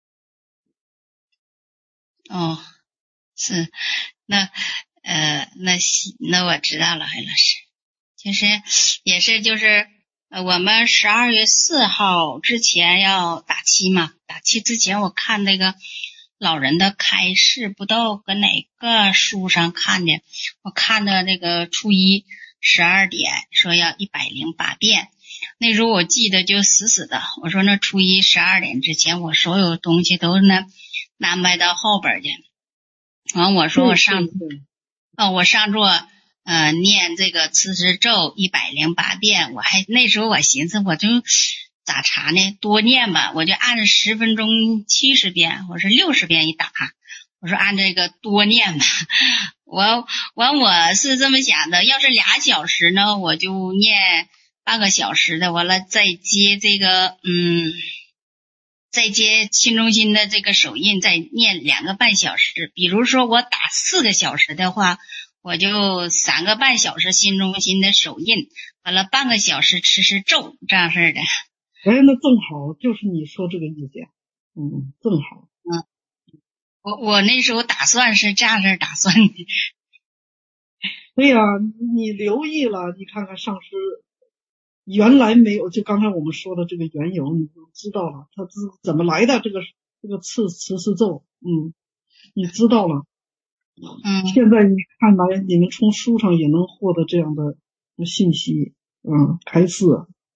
哦。是，那呃，那那我知道了，海老师，其实也是就是呃，我们十二月四号之前要打七嘛，打七之前我看那个老人的开示，不知道搁哪个书上看的，我看的那个初一十二点说要一百零八遍，那时候我记得就死死的，我说那初一十二点之前，我所有东西都是呢安排到后边去。完，我说我上，哦，我上座，呃，念这个慈氏咒一百零八遍，我还那时候我寻思，我就咋查呢？多念吧，我就按十分钟七十遍，我是六十遍一打，我说按这个多念吧。我完我是这么想的，要是俩小时呢，我就念半个小时的，完了再接这个，嗯。再接新中心的这个手印，再念两个半小时。比如说我打四个小时的话，我就三个半小时新中心的手印，完了半个小时持持咒，这样式的。 哎，那正好，就是你说这个意见，嗯，正好。 嗯，我我那时候打算是这样式打算的。 对呀、啊，你留意了，你看看上师。原来没有，就刚才我们说的这个缘由，你就知道了，它是怎么来的。这个这个次慈氏咒，嗯，你知道了。 嗯， 现在你看来，你们从书上也能获得这样的信息，嗯，开示，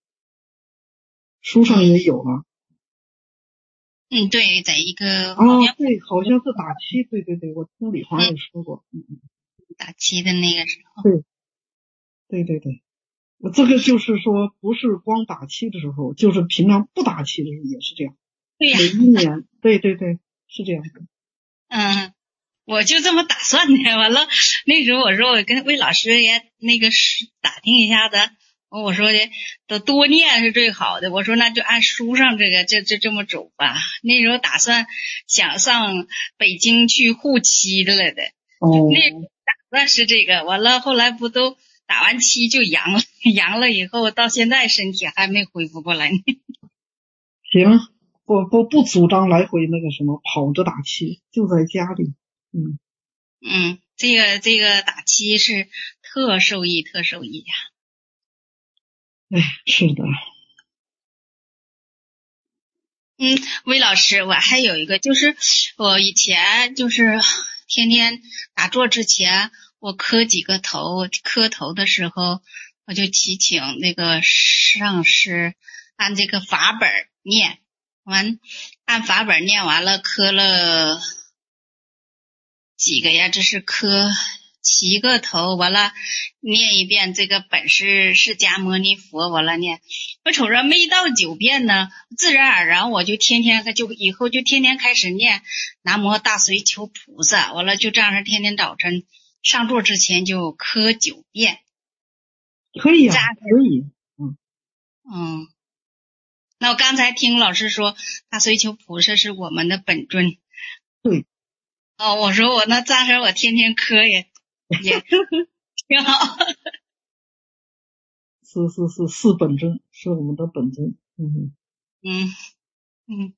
书上也有了。 嗯，对，在一个啊，对，好像是打七，对对对，我听李华也说过，嗯嗯， 打七的那个时候。 对，对对对。这个就是说，不是光打七的时候，就是平常不打七的时候也是这样。 对呀、啊， 每一年，对对对，是这样的。 嗯，我就这么打算的。完了，那时候我说我跟魏老师也那个打听一下子，我说的都多念是最好的。我说那就按书上这个这这这么走吧。那时候打算想上北京去护七的了的。 哦。 那打算是这个，完了后来不都。打完七就阳了，阳了以后到现在身体还没恢复过来呢。 行，不不不主张来回那个什么跑着打七，就在家里。嗯嗯，这个这个打七是特受益，特受益呀、 啊。哎，是的。 嗯，魏老师，我还有一个，就是我以前就是天天打坐之前。我磕几个头，磕头的时候，我就祈请那个上师按这个法本念完，按法本念完了，磕了几个呀？这是磕七个头，完了念一遍这个本是释迦牟尼佛，完了念，我瞅着没到九遍呢，自然而然我就天天就以后就天天开始念南无大随求菩萨，完了就这样是天天早晨。上座之前就磕九遍， 可以啊，可以，嗯嗯。那我刚才听老师说，大随求菩萨是我们的本尊， 对。 哦，我说我那暂时我天天磕也也挺好。 是是是是本尊，是我们的本尊，嗯嗯嗯，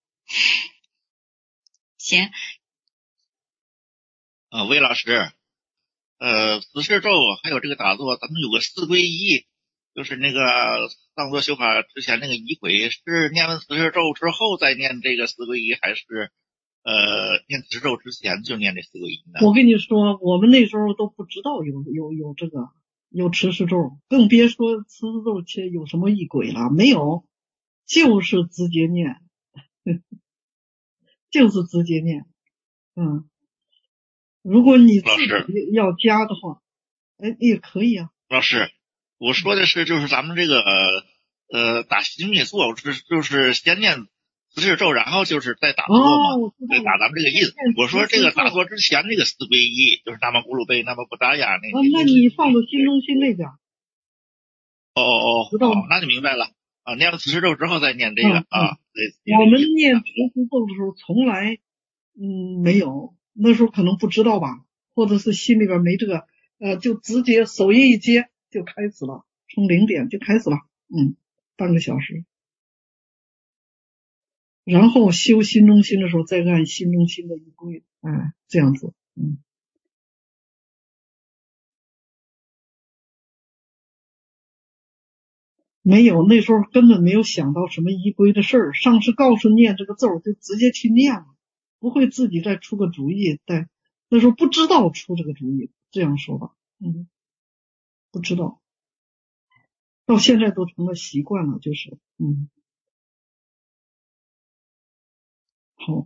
行。 啊，魏老师。 呃慈氏咒还有这个打坐，咱们有个四皈依，就是那个上座修法之前那个仪轨，是念完慈氏咒之后再念这个四皈依，还是呃念慈氏咒之前就念这四皈依呢？ 我跟你说，我们那时候都不知道有有有这个有慈氏咒，更别说慈氏咒前有什么仪轨了，没有，就是直接念，就是直接念。嗯，如果你自己要加的话，哎，也可以啊。 老师，我说的是就是咱们这个呃打心密坐，是就是先念慈氏咒，然后就是再打坐嘛， 哦， 对，打咱们这个意思。我说这个打坐之前这个四皈依，就是那么咕噜贝，那么不达雅那个。 啊，那你放到心中心那边。 哦哦哦，好，那就明白了啊。念了慈氏咒之后再念这个、嗯、啊。对， 我们念慈氏咒的时候从来嗯没有，那时候可能不知道吧，或者是心里边没这个呃，就直接手印一接就开始了，从零点就开始了，嗯，半个小时。然后修心中心的时候再按心中心的仪轨，哎，这样子，嗯。没有，那时候根本没有想到什么仪轨的事儿，上师告诉念这个咒就直接去念了，不会自己再出个主意，在那时候不知道出这个主意，这样说吧，嗯，不知道，到现在都成了习惯了，就是，嗯，好。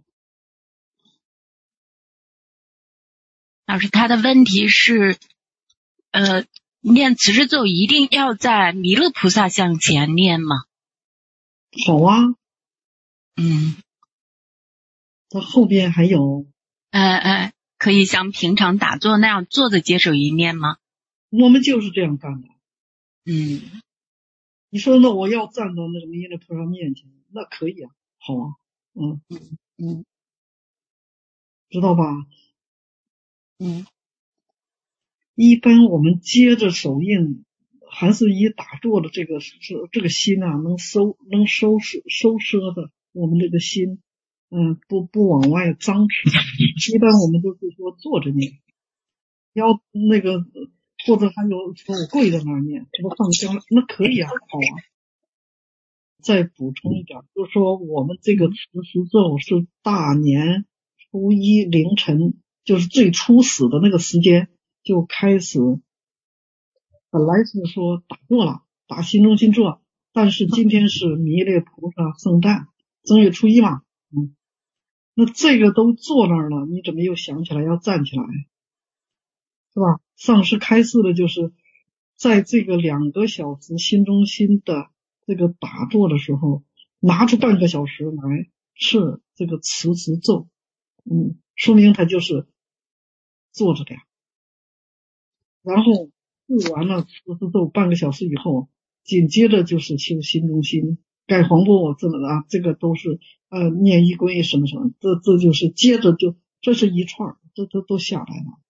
老师，他的问题是，呃。念慈氏咒一定要在弥勒菩萨像前念吗？ 好啊， 嗯， 它后边还有， 呃呃，可以像平常打坐那样坐着接手一念吗？ 我们就是这样干的。 嗯， 你说那我要站到那个弥勒菩萨面前，那可以啊，好啊，嗯嗯嗯， 知道吧？ 嗯。 一般我们接着手印，还是以打坐的这个这个心啊，能收能收拾收摄的我们这个心，嗯，不不往外张持。一般我们都是说坐着念，要那个或者还有说我跪在那儿念，这不放香，那可以啊，好啊。再补充一点，就是说我们这个慈氏咒是大年初一凌晨，就是最初始的那个时间。就开始，本来是说打坐了，打心中心坐，但是今天是弥勒菩萨圣诞，正月初一嘛，嗯，那这个都坐那儿了，你怎么又想起来要站起来，是吧？上师开示的就是在这个两个小时心中心的这个打坐的时候，拿出半个小时来是这个慈氏咒，嗯，说明他就是坐着的呀。然后做完了慈氏咒半个小时以后，紧接着就是修心中心，盖黄波我这啊，这个都是呃念仪轨什么什么，这这就是接着就这是一串，这这都下来了。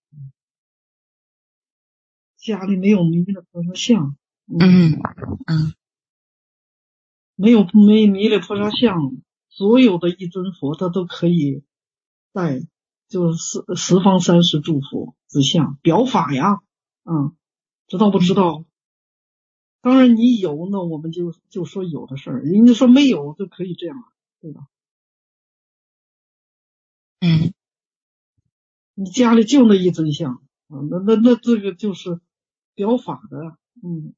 家里没有弥勒菩萨像， 嗯嗯， 没有没弥勒菩萨像，所有的一尊佛他都可以带，就是十方三世诸佛之相表法呀。嗯，知道不知道？当然你有，那我们就就说有的事儿；人家说没有，就可以这样了，对吧？ 嗯， 你家里就那一尊像啊，那那那这个就是表法的，嗯，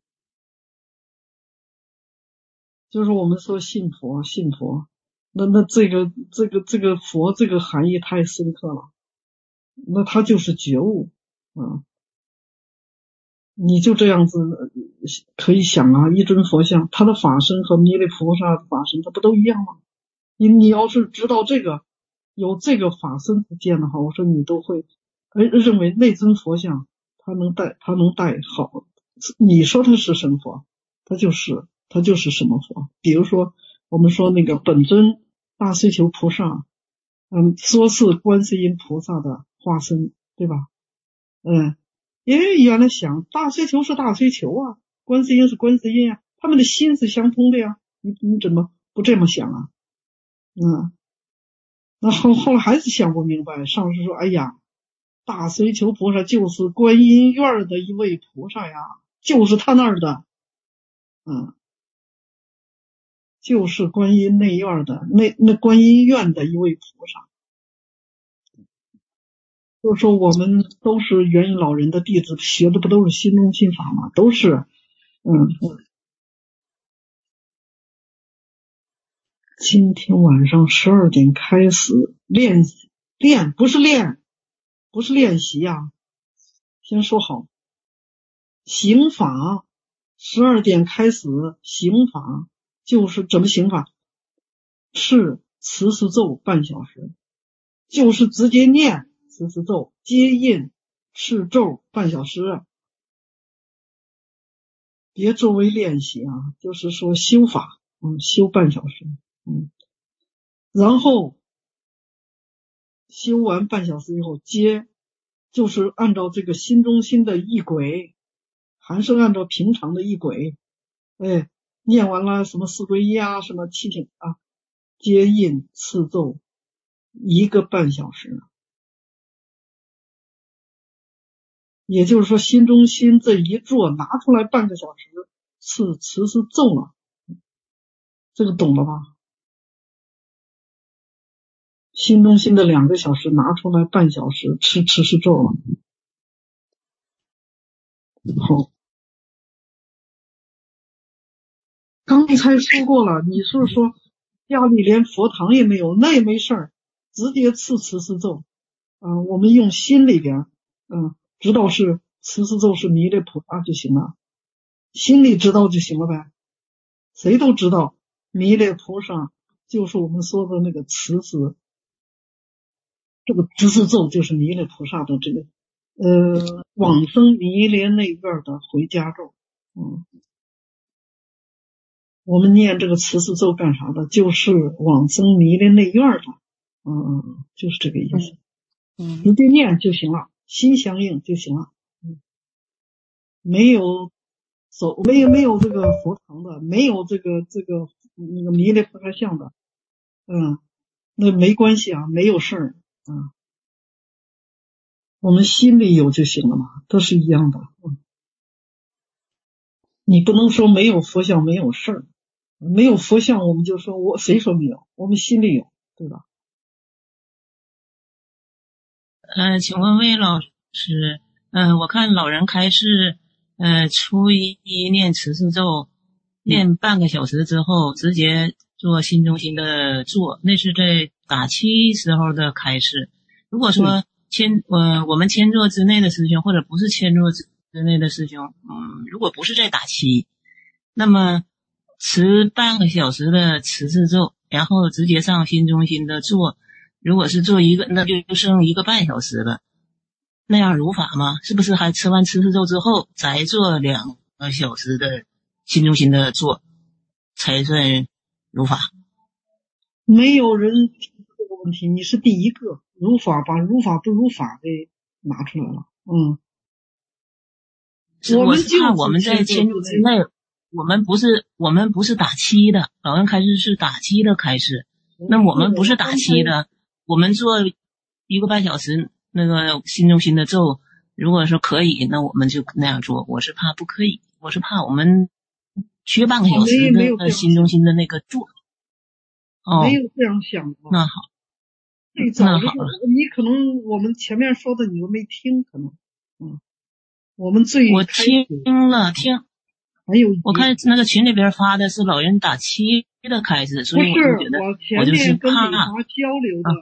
就是我们说信佛，信佛，那那这个这个这个佛这个含义太深刻了，那它就是觉悟啊。你就这样子可以想啊，一尊佛像，他的法身和弥勒菩萨的法身，它不都一样吗？你你要是知道这个，有这个法身之见的话，我说你都会认为那尊佛像，他能带，他能带好。你说他是什么佛，他就是他就是什么佛。比如说，我们说那个本尊大须求菩萨，嗯，说是观世音菩萨的化身，对吧？嗯。因为原来想大须求是大须求啊，观世音是观世音啊，他们的心是相通的呀，你你怎么不这么想啊？嗯，那后后来还是想不明白，上师说，哎呀， 大随求菩萨就是观音院的一位菩萨呀，就是他那儿的，嗯，就是观音内院的那那观音院的一位菩萨。就是说我们都是元音老人的弟子，学的不都是心中心法吗？都是，嗯。今天晚上十二点开始练练，不是练，不是练习呀、啊。先说好，行法十二点开始行法，就是怎么行法？是持四咒半小时，就是直接念持四咒，接印持咒半小时，别作为练习啊，就是说修法，嗯，修半小时。嗯，然后修完半小时以后接，就是按照这个心中心的仪轨，还是按照平常的仪轨，哎，念完了什么四皈依啊，什么七品啊，接印持咒一个半小时。也就是说心中心这一坐拿出来半个小时是持是咒了，这个懂了吧？心中心的两个小时拿出来半小时吃吃是咒了。好，刚才说过了，你是说家里连佛堂也没有，那也没事儿，直接吃吃是咒。嗯、呃，我们用心里边，嗯，知道是持是咒是弥勒菩萨就行了，心里知道就行了呗。谁都知道弥勒菩萨就是我们说的那个持是。这个持是咒就是弥勒菩萨的这个呃往生弥勒内院的回家咒。嗯，我们念这个持是咒干啥的？就是往生弥勒内院的。嗯，就是这个意思。嗯，直接念就行了，心相应就行了。嗯，没有走，没有没有这个佛堂的，没有这个这个那个弥勒菩萨像的，嗯，那没关系啊，没有事儿。嗯，我们心里有就行了嘛，都是一样的。嗯，你不能说没有佛像没有事儿，没有佛像我们就说我谁说没有，我们心里有，对吧？ 呃，请问魏老师，嗯、呃，我看老人开示，呃，初一念持是咒，念半个小时之后直接做心中心的坐，那是在打七时候的开示。如果说千呃我们千座之内的师兄，或者不是千座之内的师兄，嗯，如果不是在打七，那么持半个小时的持是咒，然后直接上心中心的坐，如果是做一个，那就剩一个半小时了。那样如法吗？是不是还吃完持是咒之后再做两个小时的心中心的坐才算如法？ 没有人提这个问题，你是第一个如法把如法不如法给拿出来了。嗯， 我是怕我们在千座之内，我们不是我们不是打七的，老人开示是打七的开示，那我们不是打七的，我们做一个半小时那个心中心的咒，如果说可以，那我们就那样做。我是怕不可以，我是怕我们缺半个小时的心中心的那个做。哦， 没有这样想的。 那好， 最早的时候，你可能我们前面说的你都没听，可能，嗯，我们最我听了听， 还有我看那个群里边发的是老人打七的开始，所以我就觉得我就是怕交流的。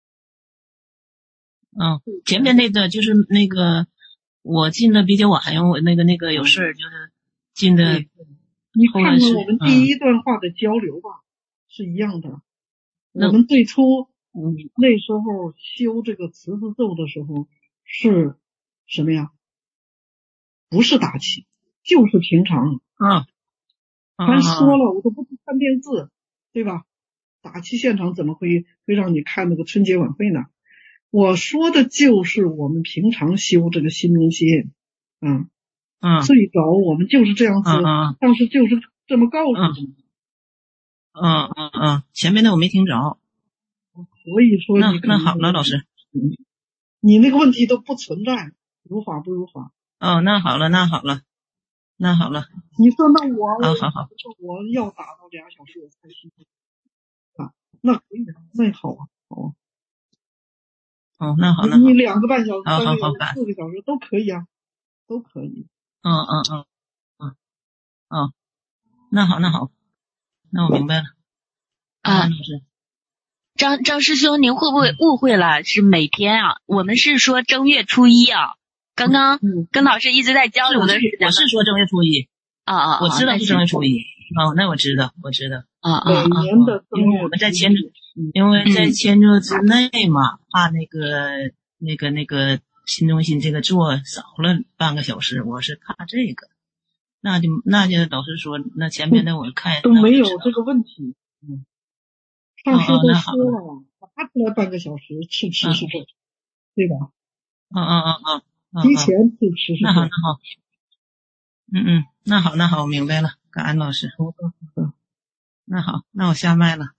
嗯，前面那个就是那个我进的比较晚，因为我那个那个有事儿，就是进的。 你看看我们第一段话的交流吧，嗯、是一样的。我们最初、嗯、那时候修这个持是咒的时候是什么呀？不是打气，就是平常。 嗯， 咱说了，我都不看电视，对吧？打气现场怎么会会让你看那个春节晚会呢？我说的就是我们平常修这个心中心，嗯嗯， 最早我们就是这样子， 嗯嗯、 当时就是这么告诉的。 嗯嗯嗯，前面的我没听着。 所以说那你那好了，老师。 嗯你那个问题都不存在，如法不如法。 哦，那好了，那好了，那好了。 你说那我， 好好好， 我要打到俩小时我才行啊，那可以啊，那好啊，好啊。 哦，那好，那好。 你两个半小时、 好好好， 四个小时都可以啊，都可以。 嗯嗯嗯嗯嗯，那好那好，那我明白了。 啊，张张师兄，您会不会误会了？是每天啊，我们是说正月初一啊。刚刚跟老师一直在交流的是， 我是说正月初一。 啊啊， 我知道是正月初一。哦，那我知道，我知道。 啊啊， 每年的， 因为我们在签注，因为在签注之内嘛，怕那个那个那个新中心这个座少了半个小时，我是怕这个。那就那就老师说，那前面的我看都没有这个问题。嗯，上师都说了，拿出来半个小时吃吃是这，对吧？ 嗯嗯嗯嗯， 提前吃吃是那好那好，嗯嗯，那好那好，我明白了，感恩老师。 好的好的， 那好，那我下麦了。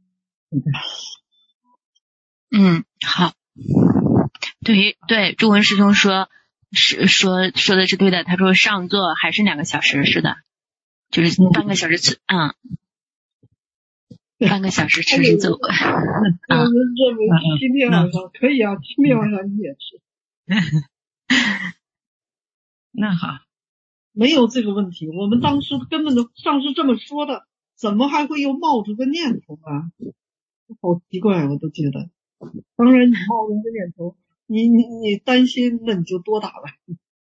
嗯，好。对对，朱文师兄说是说说的是对的，他说上座还是两个小时，是的，就是半个小时吃，嗯，半个小时吃是走。 我们认为今天晚上可以啊，今天晚上你也吃。 那好， 没有这个问题，我们当时根本都上是这么说的，怎么还会又冒出个念头啊？好奇怪，我都觉得。当然，你冒出个念头，你你你担心，那你就多打呗。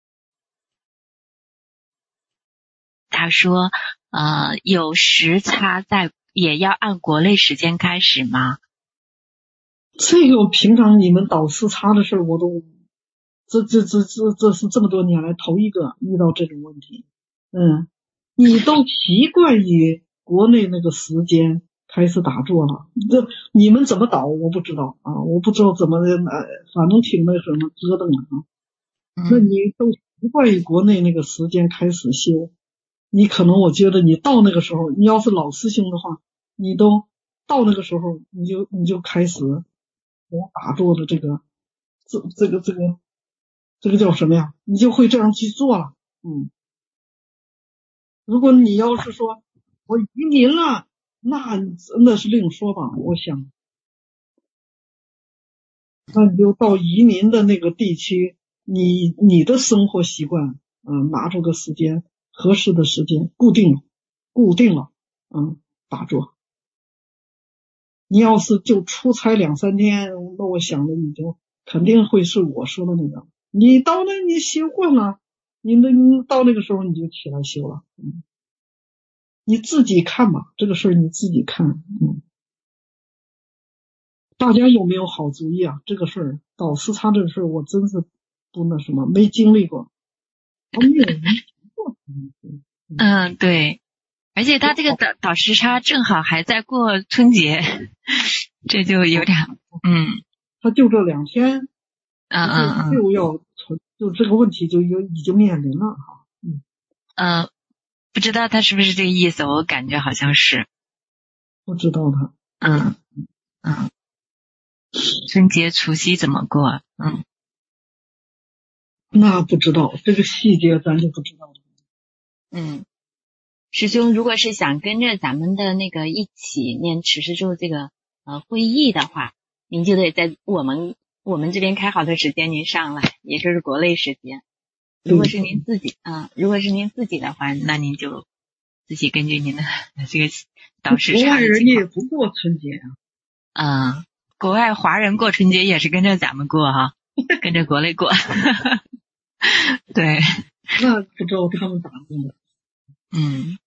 他说，呃，有时差在也要按国内时间开始吗？ 这个平常你们倒时差的事我都。这这这这这是这么多年来头一个遇到这种问题，嗯，你都习惯于国内那个时间开始打坐了，这你们怎么倒我不知道啊，我不知道怎么的，呃，反正挺那什么折腾了啊。那你都习惯于国内那个时间开始修，你可能我觉得你到那个时候，你要是老师兄的话，你都到那个时候你就你就开始我打坐的这个这这个这个。这个叫什么呀？你就会这样去做了。嗯，如果你要是说我移民了，那那是另说吧。我想，那你就到移民的那个地区，你你的生活习惯，嗯，拿出个时间，合适的时间，固定了，固定了，嗯，打坐。你要是就出差两三天，那我想着你就肯定会是我说的那个。你到那你习惯了，你那你到那个时候你就起来修了，嗯，你自己看吧，这个事儿你自己看，嗯，大家有没有好主意啊？这个事儿倒时差这个事儿，我真是不那什么，没经历过，没有人做。 嗯，对，而且他这个倒倒时差正好还在过春节，这就有点，嗯， 他就这两天。 嗯嗯嗯， 就要就这个问题就有已经面临了哈，嗯， 呃，不知道他是不是这个意思，我感觉好像是， 不知道他， 嗯嗯，春节除夕怎么过？嗯， 那不知道这个细节咱就不知道了。 嗯，师兄，如果是想跟着咱们的那个一起念持世咒这个呃会议的话，您就得在我们。我们这边开好的时间您上来，也就是国内时间。如果是您自己啊、嗯，如果是您自己的话，那您就自己根据您的这个倒时差的情况。 国外人也不过春节啊。嗯，国外华人过春节也是跟着咱们过哈，跟着国内过。对。 那不知道他们咋过的。 嗯。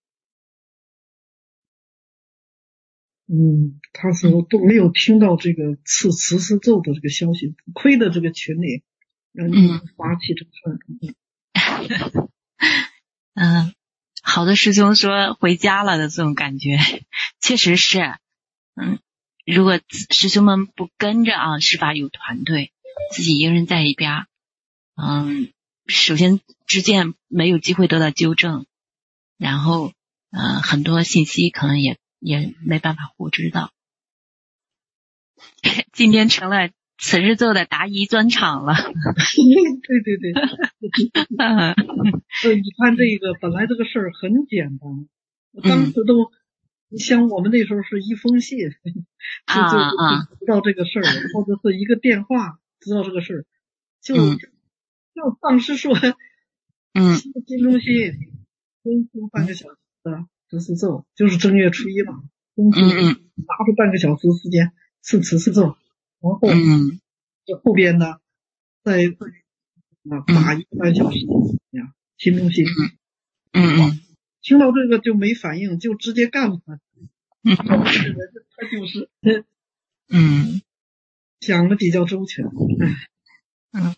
嗯，他说都没有聽到這個刺持世咒的這個消息，虧的這個群里讓你發起這個事。 嗯，好的師兄說回家了的這種感覺，確實是。嗯，如果師兄們不跟着啊，是吧？有團隊，自己一個人在一邊，嗯，首先知見沒有機會得到糾正，然後呃很多信息可能也。也没办法互知到，今天成了此事做的答疑专场了。 对对对。呃，你看这个本来这个事儿很简单，当时都，你像我们那时候是一封信，就就就知道这个事儿，或者是一个电话知道这个事儿，就就当时说， 嗯， 金中心功夫半个小时的持四咒，就是正月初一嘛，功夫拿出半个小时时间是持四咒，然后嗯， 这后边呢再啊打一个半小时呀，新中心， 嗯嗯， 听到这个就没反应，就直接干了。嗯，他就是， 嗯， 想的比较周全。 嗯，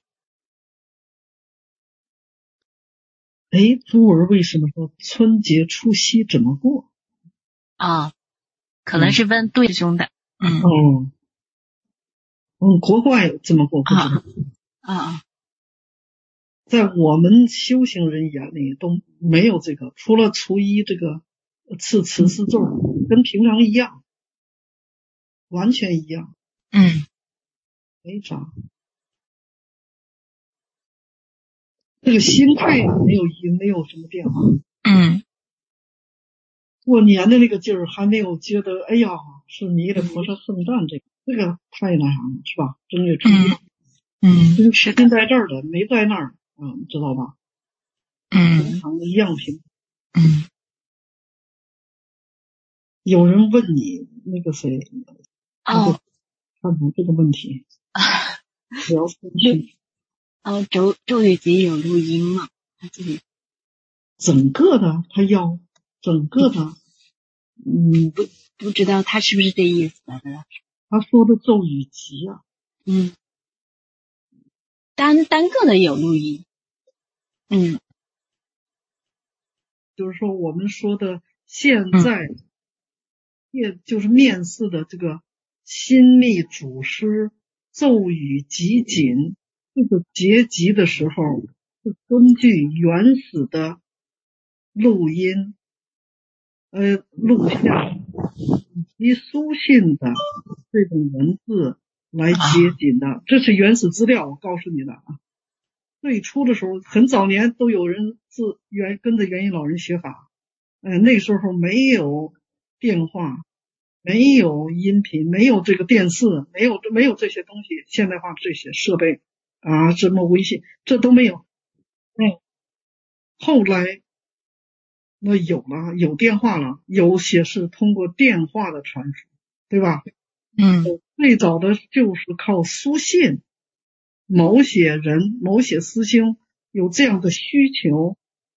哎，朱儿为什么说春节除夕怎么过？ 啊，可能是问对兄的。嗯， 哦，嗯，国外怎么过不知道。 啊， 在我们修行人眼里都没有这个，除了初一这个次持四咒，跟平常一样，完全一样。 嗯， 没啥。这个心态啊，没有没有什么变化。 嗯， 过年的那个劲儿还没有觉得，哎呀，是弥勒菩萨圣诞这个，这个太那啥了，是吧？正月初一， 嗯， 是心在这儿的，没在那儿，嗯，知道吧？ 嗯， 平常一样平。 嗯， 有人问你那个谁， 哦， 看看这个问题，不要生气。 哦，周周雨吉有录音吗？他自己整个的，他要整个的，嗯， 不不知道他是不是这意思的。 他说的咒语集啊， 嗯，单单个的有录音，嗯， 就是说我们说的现在，也就是面试的这个心密主师咒语集锦这个结集的时候，是根据原始的录音、呃录像以及书信的这种文字来结集的，这是原始资料，我告诉你的啊。最初的时候，很早年都有人自原跟着元音老人学法，呃，那时候没有电话，没有音频，没有这个电视，没有没有这些东西，现代化这些设备啊，什么微信，这都没有。嗯，后来那有了，有电话了，有些是通过电话的传输，对吧？ 嗯， 最早的就是靠书信。某些人、某些师兄有这样的需求，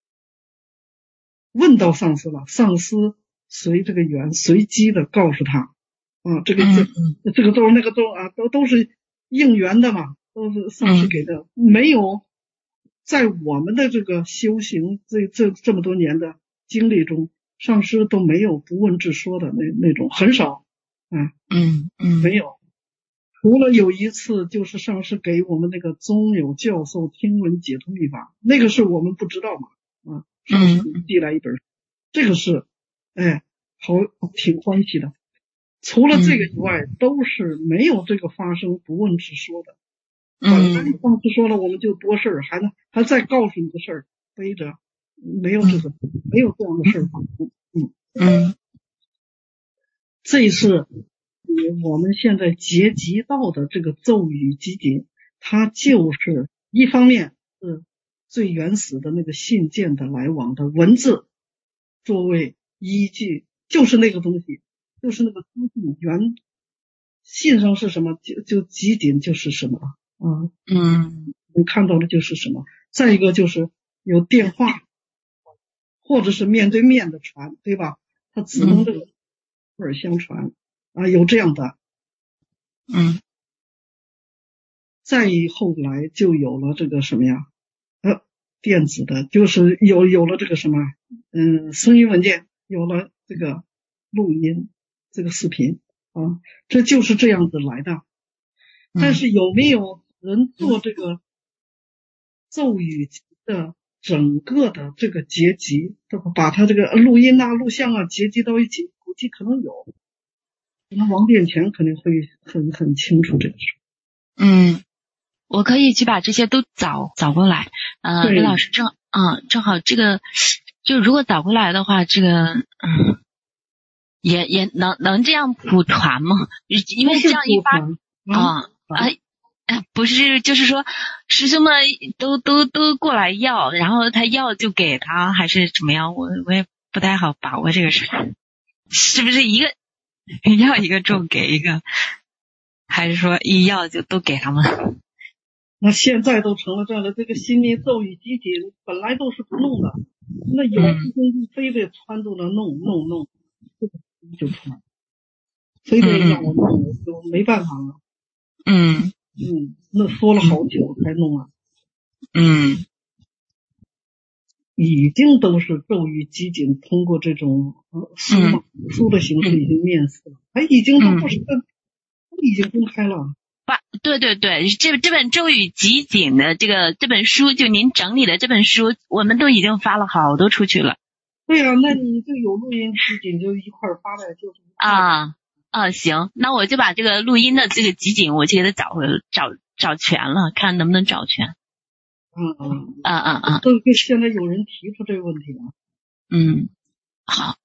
问到上师了，上师随这个缘随机的告诉他，啊，这个这这个咒那个咒啊，都都是应缘的嘛，都是上师给的，没有在我们的这个修行这这这么多年的经历中，上师都没有不问自说的那那种，很少，啊， 嗯嗯， 没有。除了有一次，就是上师给我们那个宗友教授听闻解脱密法，那个是我们不知道嘛，啊，上师寄来一本，这个是，哎，好挺欢喜的。除了这个以外，都是没有这个发生不问自说的。本来上师说了，我们就多事儿，还能还再告诉你个事儿，背着，没有这个，没有这样的事儿发生。嗯嗯， 这是。我们现在结集到的这个咒语集锦，它就是一方面是最原始的那个信件的来往的文字作为依据，就是那个东西，就是那个书信原信上是什么，就就集锦就是什么啊， 嗯， 你看到的就是什么。再一个就是有电话，或者是面对面的传，对吧？它只能这个耳相传。啊，有这样的， 嗯， 再后来就有了这个什么呀？呃，电子的，就是有有了这个什么，嗯，声音文件，有了这个录音，这个视频啊，这就是这样子来的。但是有没有人做这个咒语的整个的这个结集，把它这个录音啊、录像啊结集到一起？估计可能有。那王殿前肯定会很很清楚这个事。 嗯，我可以去把这些都找找过来。呃，刘老师正啊、嗯，正好这个就如果找过来的话，这个嗯，也也能能这样普传吗？因为这样一发啊哎。不是，就是说师兄们都都都过来要，然后他要就给他，还是怎么样？我我也不太好把握这个事，是不是一个要一个咒给一个，还是说一要就都给他们？ 那现在都成了这样的，这个心灵咒语集锦本来都是不弄的，那有师兄非得穿都能弄弄弄，就穿，非得让我弄，我就没办法了。 嗯。 嗯，那说了好久才弄啊。 嗯， 已经都是咒语集锦，通过这种呃书嘛、嗯、书的形式已经面世了，哎、嗯，已经都不是、嗯、都已经公开了。 发对对对，这这本咒语集锦的这个这本书，就您整理的这本书，我们都已经发了好多出去了。 对啊，那你就有录音集锦就一块发来就是啊。啊，行，那我就把这个录音的这个集锦，我就给他找回找找全了，看能不能找全。 嗯嗯啊啊啊！ 这个现在有人提出这个问题了。 嗯，好。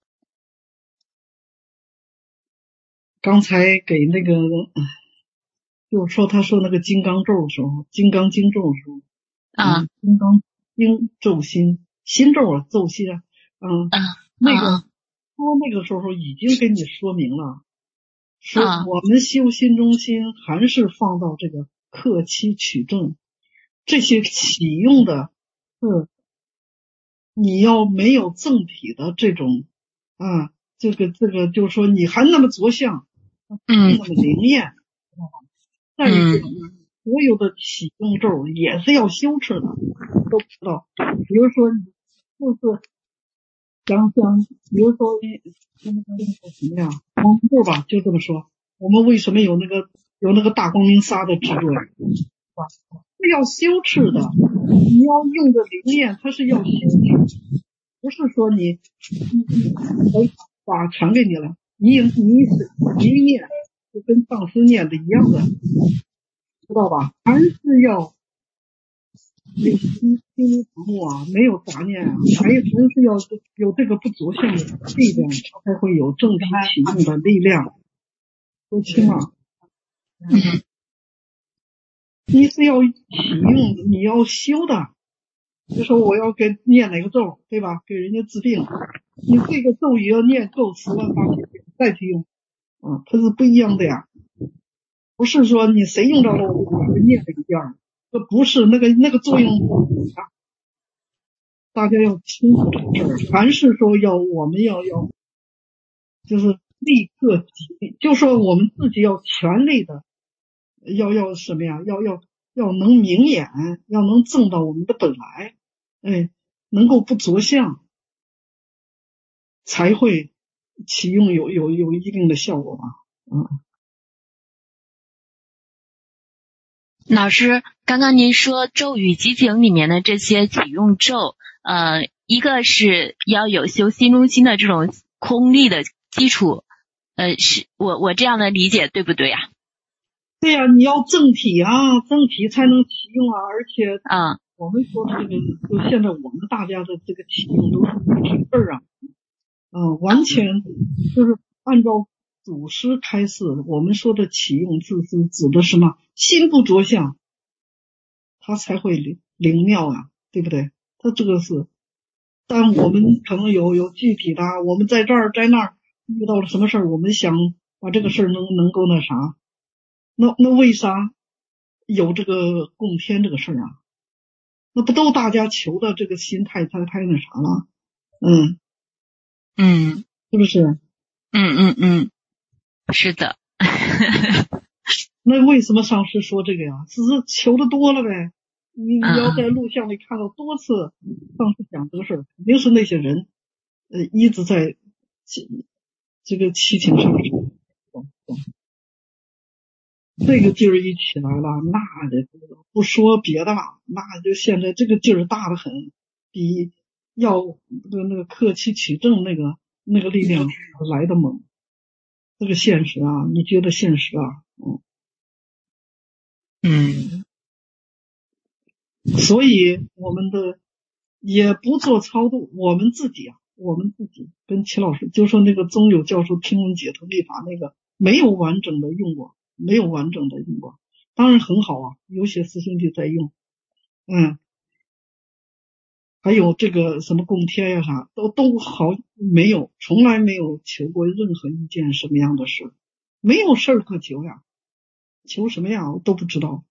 刚才给那个，就是说他说那个金刚咒的时候，金刚经咒的时候， 啊， 嗯、金刚经咒心心咒啊，咒心啊，嗯， 啊那个他那个时候已经给你说明了。说我们修心中心还是放到这个克期取证这些启用的是你要没有正体的这种啊，这个这个就是说你还那么着相， 嗯， 那么灵验，知道吧？但是所有的启用咒也是要修持的，都知道。比如说你就是想想，比如说那个那个什么呀，光明咒吧，就这么说。我们为什么有那个有那个大光明沙的执着？是要修持的，你要用的灵验，它是要修持，不是说你你法传给你了，你你你一念就跟上师念的一样的，知道吧？还是要有心心不木啊，没有杂念啊，还有还是要有这个不着相的力量，才会有正体启用的力量。说清了，嗯，你是要启用，你要修的。就说我要给念哪个咒，对吧？给人家治病，你这个咒语要念够十万八千遍再去用，啊，它是不一样的呀。不是说你谁用着了我就念这个遍，这不是那个那个作用啊。大家要清楚这个事儿，凡是说要我们要要，就是立刻起，就说我们自己要全力的，要要什么呀？要要要能明眼，要能证到我们的本来，哎，能够不着相，才会启用有有有一定的效果嘛。嗯。 老师，刚刚您说咒语集锦里面的这些启用咒，呃，一个是要有修心中心的这种空力的基础，呃，是我我这样的理解对不对呀？ 对呀、啊，你要正体啊，正体才能启用啊，而且啊， 我们说的这个，就现在我们大家的这个启用都是体味儿啊，嗯，完全就是按照祖师开示，我们说的启用自是指的什么？心不着相，它才会灵灵妙啊，对不对？它这个是，但我们可能有有具体的，我们在这儿在那儿遇到了什么事儿，我们想把这个事儿能能够那啥，那那为啥有这个供天这个事儿啊？那不都大家求的这个心态太太那啥了？嗯嗯， 是不是？ 嗯嗯嗯，是的。 那为什么上师说这个呀？只是求的多了呗。你你要在录像里看到多次上师讲这个事儿，肯定是那些人呃一直在这个祈请上师。这个劲儿一起来了，那的不说别的了，那就现在这个劲儿大得很，比要那个克期取证那个那个力量来得猛。这个现实啊，你觉得现实啊？嗯。 嗯，所以我们的也不做超度，我们自己啊，我们自己跟齐老师就说那个宗友教授听闻解脱立法那个没有完整的用过，没有完整的用过，当然很好啊，有些师兄弟在用，嗯。还有这个什么供贴呀啥都都好，没有，从来没有求过任何一件什么样的事，没有事儿可求呀，求什么呀我都不知道。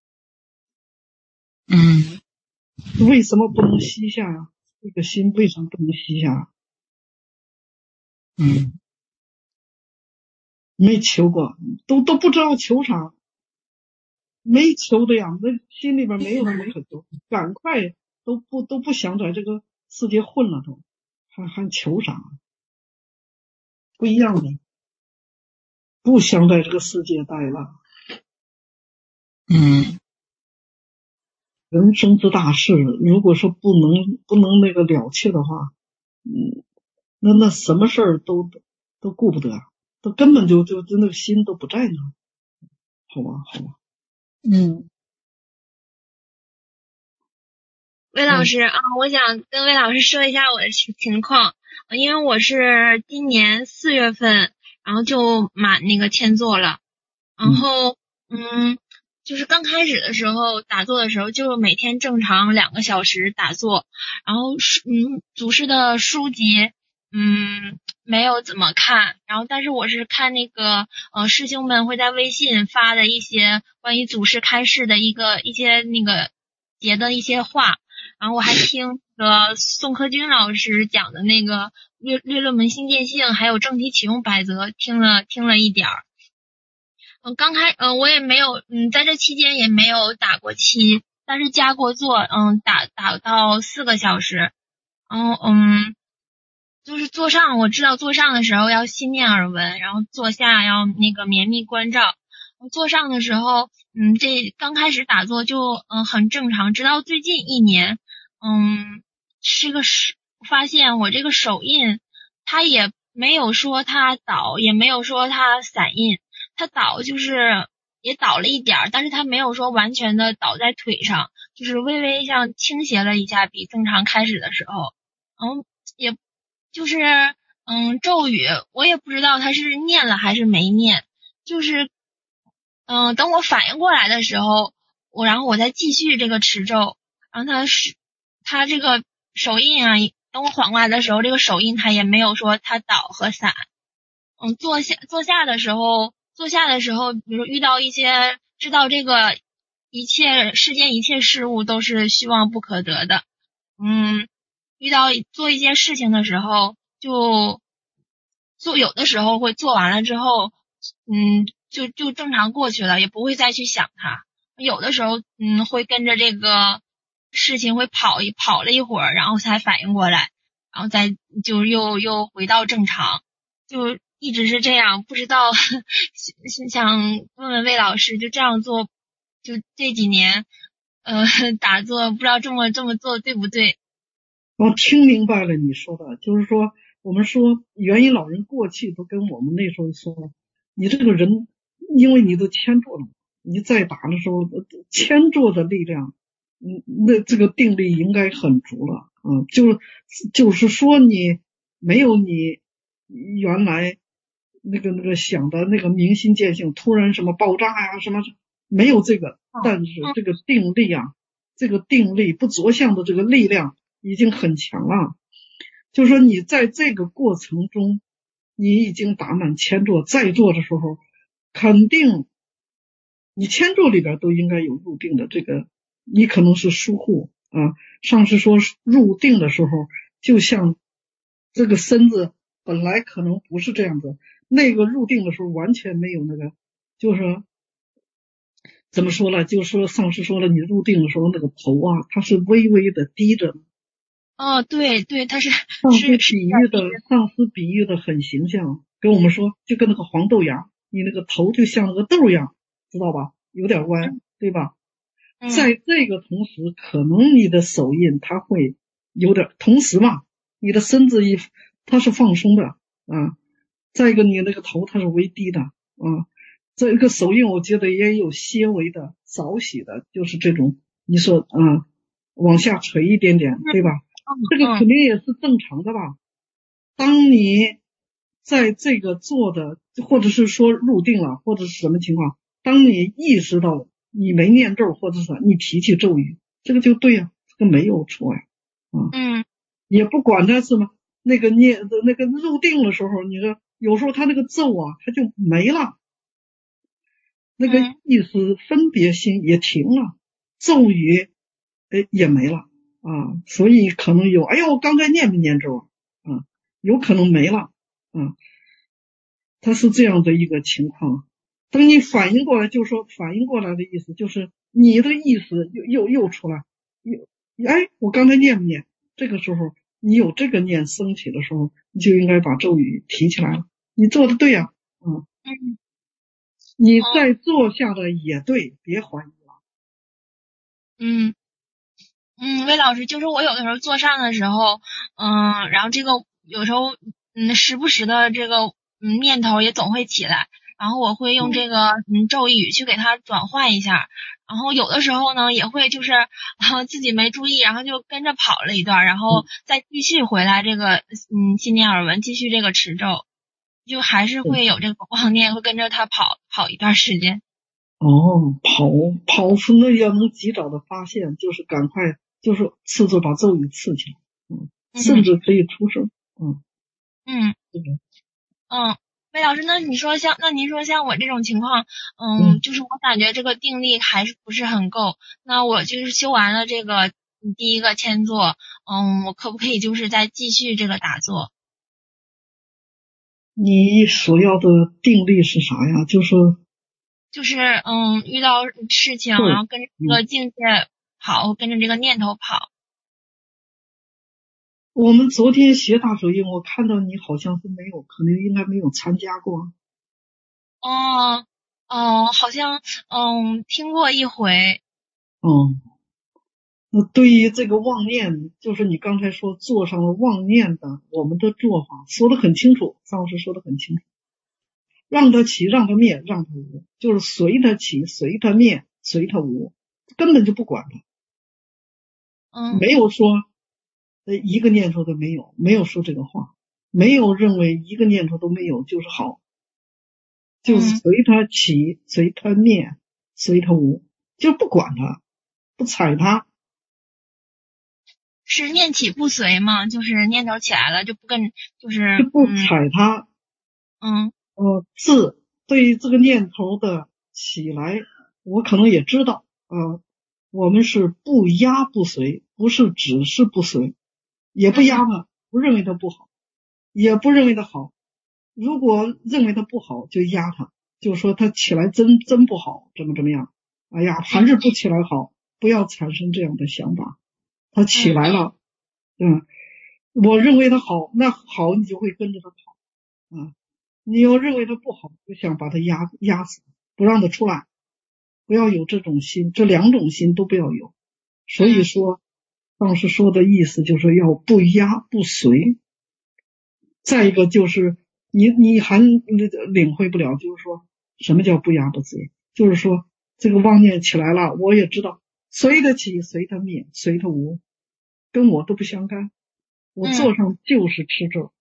嗯， 为什么不能息下呀？这个心为什么不能息下？ 嗯， 没求过，都都不知道求啥，没求的呀，那心里边没有什么可求，赶快都不都不想在这个世界混了都，还还求啥？不一样的，不想在这个世界待了。 嗯， 人生之大事，如果说不能不能那个了却的话，嗯，那那什么事儿都都顾不得，都根本就就就那个心都不在那，好吧，好吧。 嗯。 魏老师啊，我想跟魏老师说一下我的情况，因为我是今年四月份，然后就满那个天座了，然后嗯，就是刚开始的时候打坐的时候，就每天正常两个小时打坐，然后嗯，祖师的书籍嗯没有怎么看，然后但是我是看那个呃师兄们会在微信发的一些关于祖师开示的一个一些那个节的一些话。然后我还听那个宋科军老师讲的那个略略论门心见性，还有正题启用百则，听了听了一点儿。嗯，刚开嗯、呃、我也没有嗯在这期间也没有打过七，但是加过坐，嗯打打到四个小时。然后嗯就是坐上，我知道坐上的时候要心念耳闻，然后坐下要那个绵密关照。坐上的时候，嗯，这刚开始打坐就嗯很正常，直到最近一年，嗯，是个是发现我这个手印，它也没有说它倒，也没有说它散印，它倒就是也倒了一点儿，但是它没有说完全的倒在腿上，就是微微像倾斜了一下，比正常开始的时候，嗯，也就是嗯咒语，我也不知道它是念了还是没念，就是。嗯，等我反应过来的时候，我然后我再继续这个持咒，然后他是他这个手印啊，等我缓过来的时候，这个手印他也没有说他倒和散。嗯，坐下坐下的时候，坐下的时候，比如遇到一些知道这个一切世间一切事物都是虚妄不可得的，嗯，遇到做一些事情的时候，就做有的时候会做完了之后，嗯。就就正常过去了，也不会再去想它。有的时候，嗯，会跟着这个事情会跑一跑了一会儿，然后才反应过来，然后再就又又回到正常，就一直是这样。不知道想问问魏老师，就这样做，就这几年，呃，打坐不知道这么这么做对不对？ 我听明白了你说的，就是说我们说元音老人过去都跟我们那时候说，你这个人。因为你都牵住了，你再打的时候，牵住的力量，嗯，那这个定力应该很足了，嗯，就就是说你没有你原来那个那个想的那个明心见性，突然什么爆炸呀、啊、什么，没有这个，但是这个定力啊，这个定力不着相的这个力量已经很强了，就是说你在这个过程中，你已经打满牵住，再做的时候。肯定你牵住里边都应该有入定的，这个你可能是疏忽啊。上次说入定的时候，就像这个身子本来可能不是这样子，那个入定的时候完全没有那个，就是怎么说了，就说上次说了，你入定的时候那个头啊，它是微微的低着。 哦，对对，它是上司比喻的，上司比喻的很形象，跟我们说就跟那个黄豆芽。你那个头就像那个豆一样，知道吧？有点弯，对吧？ 嗯、 在这个同时，可能你的手印它会有点，同时嘛，你的身子一它是放松的啊。再一个，你那个头它是微低的啊。这个手印我觉得也有些微的少许的，就是这种你说啊、嗯、往下垂一点点，对吧？这个肯定也是正常的吧。当你在这个做的，或者是说入定了，或者是什么情况，当你意识到你没念咒，或者是你提起咒语，这个就对呀、啊，这个没有错呀、啊， 嗯， 也不管它是吗？那个念那个入定的时候，你说有时候它那个咒啊，它就没了，那个意识分别心也停了，咒语哎也没了啊，所以可能有，哎呦，我刚才念没念咒啊？啊，有可能没了，啊，它是这样的一个情况。等你反应过来，就是说反应过来的意思，就是你的意识又又又出来，又哎，我刚才念没念？这个时候你有这个念升起的时候，你就应该把咒语提起来了。你做的对呀、啊，嗯嗯， 你在做下的也对，别怀疑了。 嗯嗯，魏老师，就是我有的时候做上的时候，嗯，然后这个有时候嗯时不时的这个嗯念头也总会起来，然后我会用这个嗯咒语去给它转换一下，然后有的时候呢也会就是啊自己没注意，然后就跟着跑了一段，然后再继续回来这个嗯心念耳闻，继续这个持咒，就还是会有这个妄念会跟着它跑跑一段时间。 哦，跑跑出那要能及早的发现，就是赶快就是次着把咒语刺起来，嗯，甚至可以出声，嗯嗯嗯，魏老师，那你说像那您说像我这种情况，嗯，就是我感觉这个定力还是不是很够，那我就是修完了这个第一个千座，嗯，我可不可以就是再继续这个打坐？ 你所要的定力是啥呀？就是就是嗯，遇到事情，然后跟着这个境界跑，跟着这个念头跑。 我们昨天学大手印，我看到你好像是没有，可能应该没有参加过。 哦哦，好像嗯听过一回。 嗯，那对于这个妄念，就是你刚才说做上了妄念的，我们的做法说得很清楚，上师说得很清楚。让它起，让它灭，让它无，就是随它起，随它灭，随它无，根本就不管它。 嗯， 没有说呃一个念头都没有，没有说这个话，没有认为一个念头都没有就是好，就是随它起，随它灭，随它无，就不管它，不睬它。 是念起不随吗？就是念头起来了就不跟，就是就不睬它。 嗯。 呃，自对于这个念头的起来，我可能也知道，呃，我们是不压不随，不是只是不随，也不压它，不认为它不好，也不认为它好。如果认为它不好，就压它，就说它起来真真不好，怎么怎么样？哎呀，还是不起来好，不要产生这样的想法。它起来了，嗯，我认为它好，那好，你就会跟着它跑，啊。你要认为它不好，就想把它压压死，不让它出来，不要有这种心，这两种心都不要有。所以说，当时说的意思就是要不压不随。再一个就是你你还领会不了，就是说什么叫不压不随，就是说这个妄念起来了，我也知道，随它起，随它灭，随它无，跟我都不相干，我做上就是吃咒。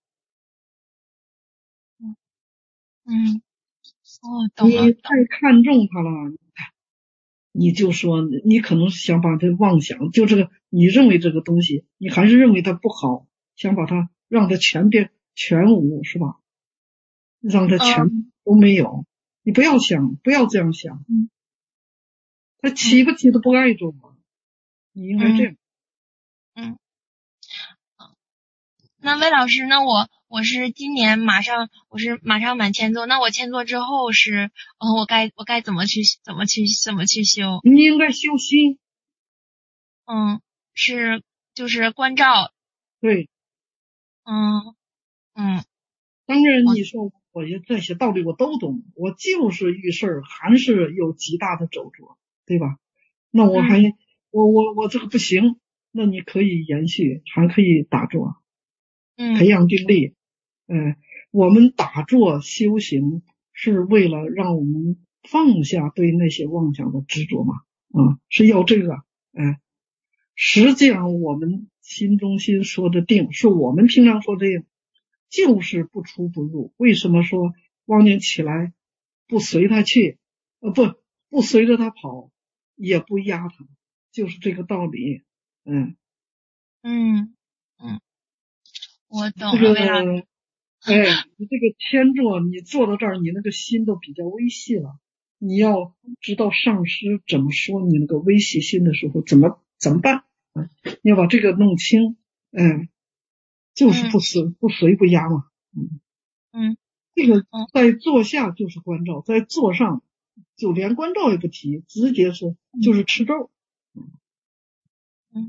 嗯，哦，懂了。 你太看重它了，你就说你可能想把它妄想，就这个你认为这个东西，你还是认为它不好，想把它让它全变全无，是吧？让它全都没有，嗯、你不要想，不要这样想。 嗯， 它起不起都不碍着我，你应该这样。 嗯，嗯，那魏老师，那我。我是今年马上，我是马上满千座，那我千座之后是，嗯，我该我该怎么去怎么去怎么去修？ 你应该修心。 嗯，是就是关照。 对。 嗯嗯。 当然，你说我这些道理我都懂，我就是遇事儿还是有极大的肘折，对吧？那我还、嗯、我我我这个不行，那你可以延续，还可以打坐， 嗯， 培养定力。呃，我们打坐修行是为了让我们放下对那些妄想的执着嘛，啊，是要这个，哎，实际上我们心中心说的定，是我们平常说的定，就是不出不入。为什么说妄念起来不随他去，呃，不不随着他跑，也不压他，就是这个道理。嗯嗯嗯，我懂这个了。 哎，你这个天坐，你坐到这儿，你那个心都比较微细了。你要知道上师怎么说你那个微细心的时候，怎么怎么办？嗯，你要把这个弄清。嗯，就是不随、嗯、不随不压嘛。嗯嗯， 这个在坐下就是关照，在坐上就连关照也不提，直接是就是持咒。 嗯，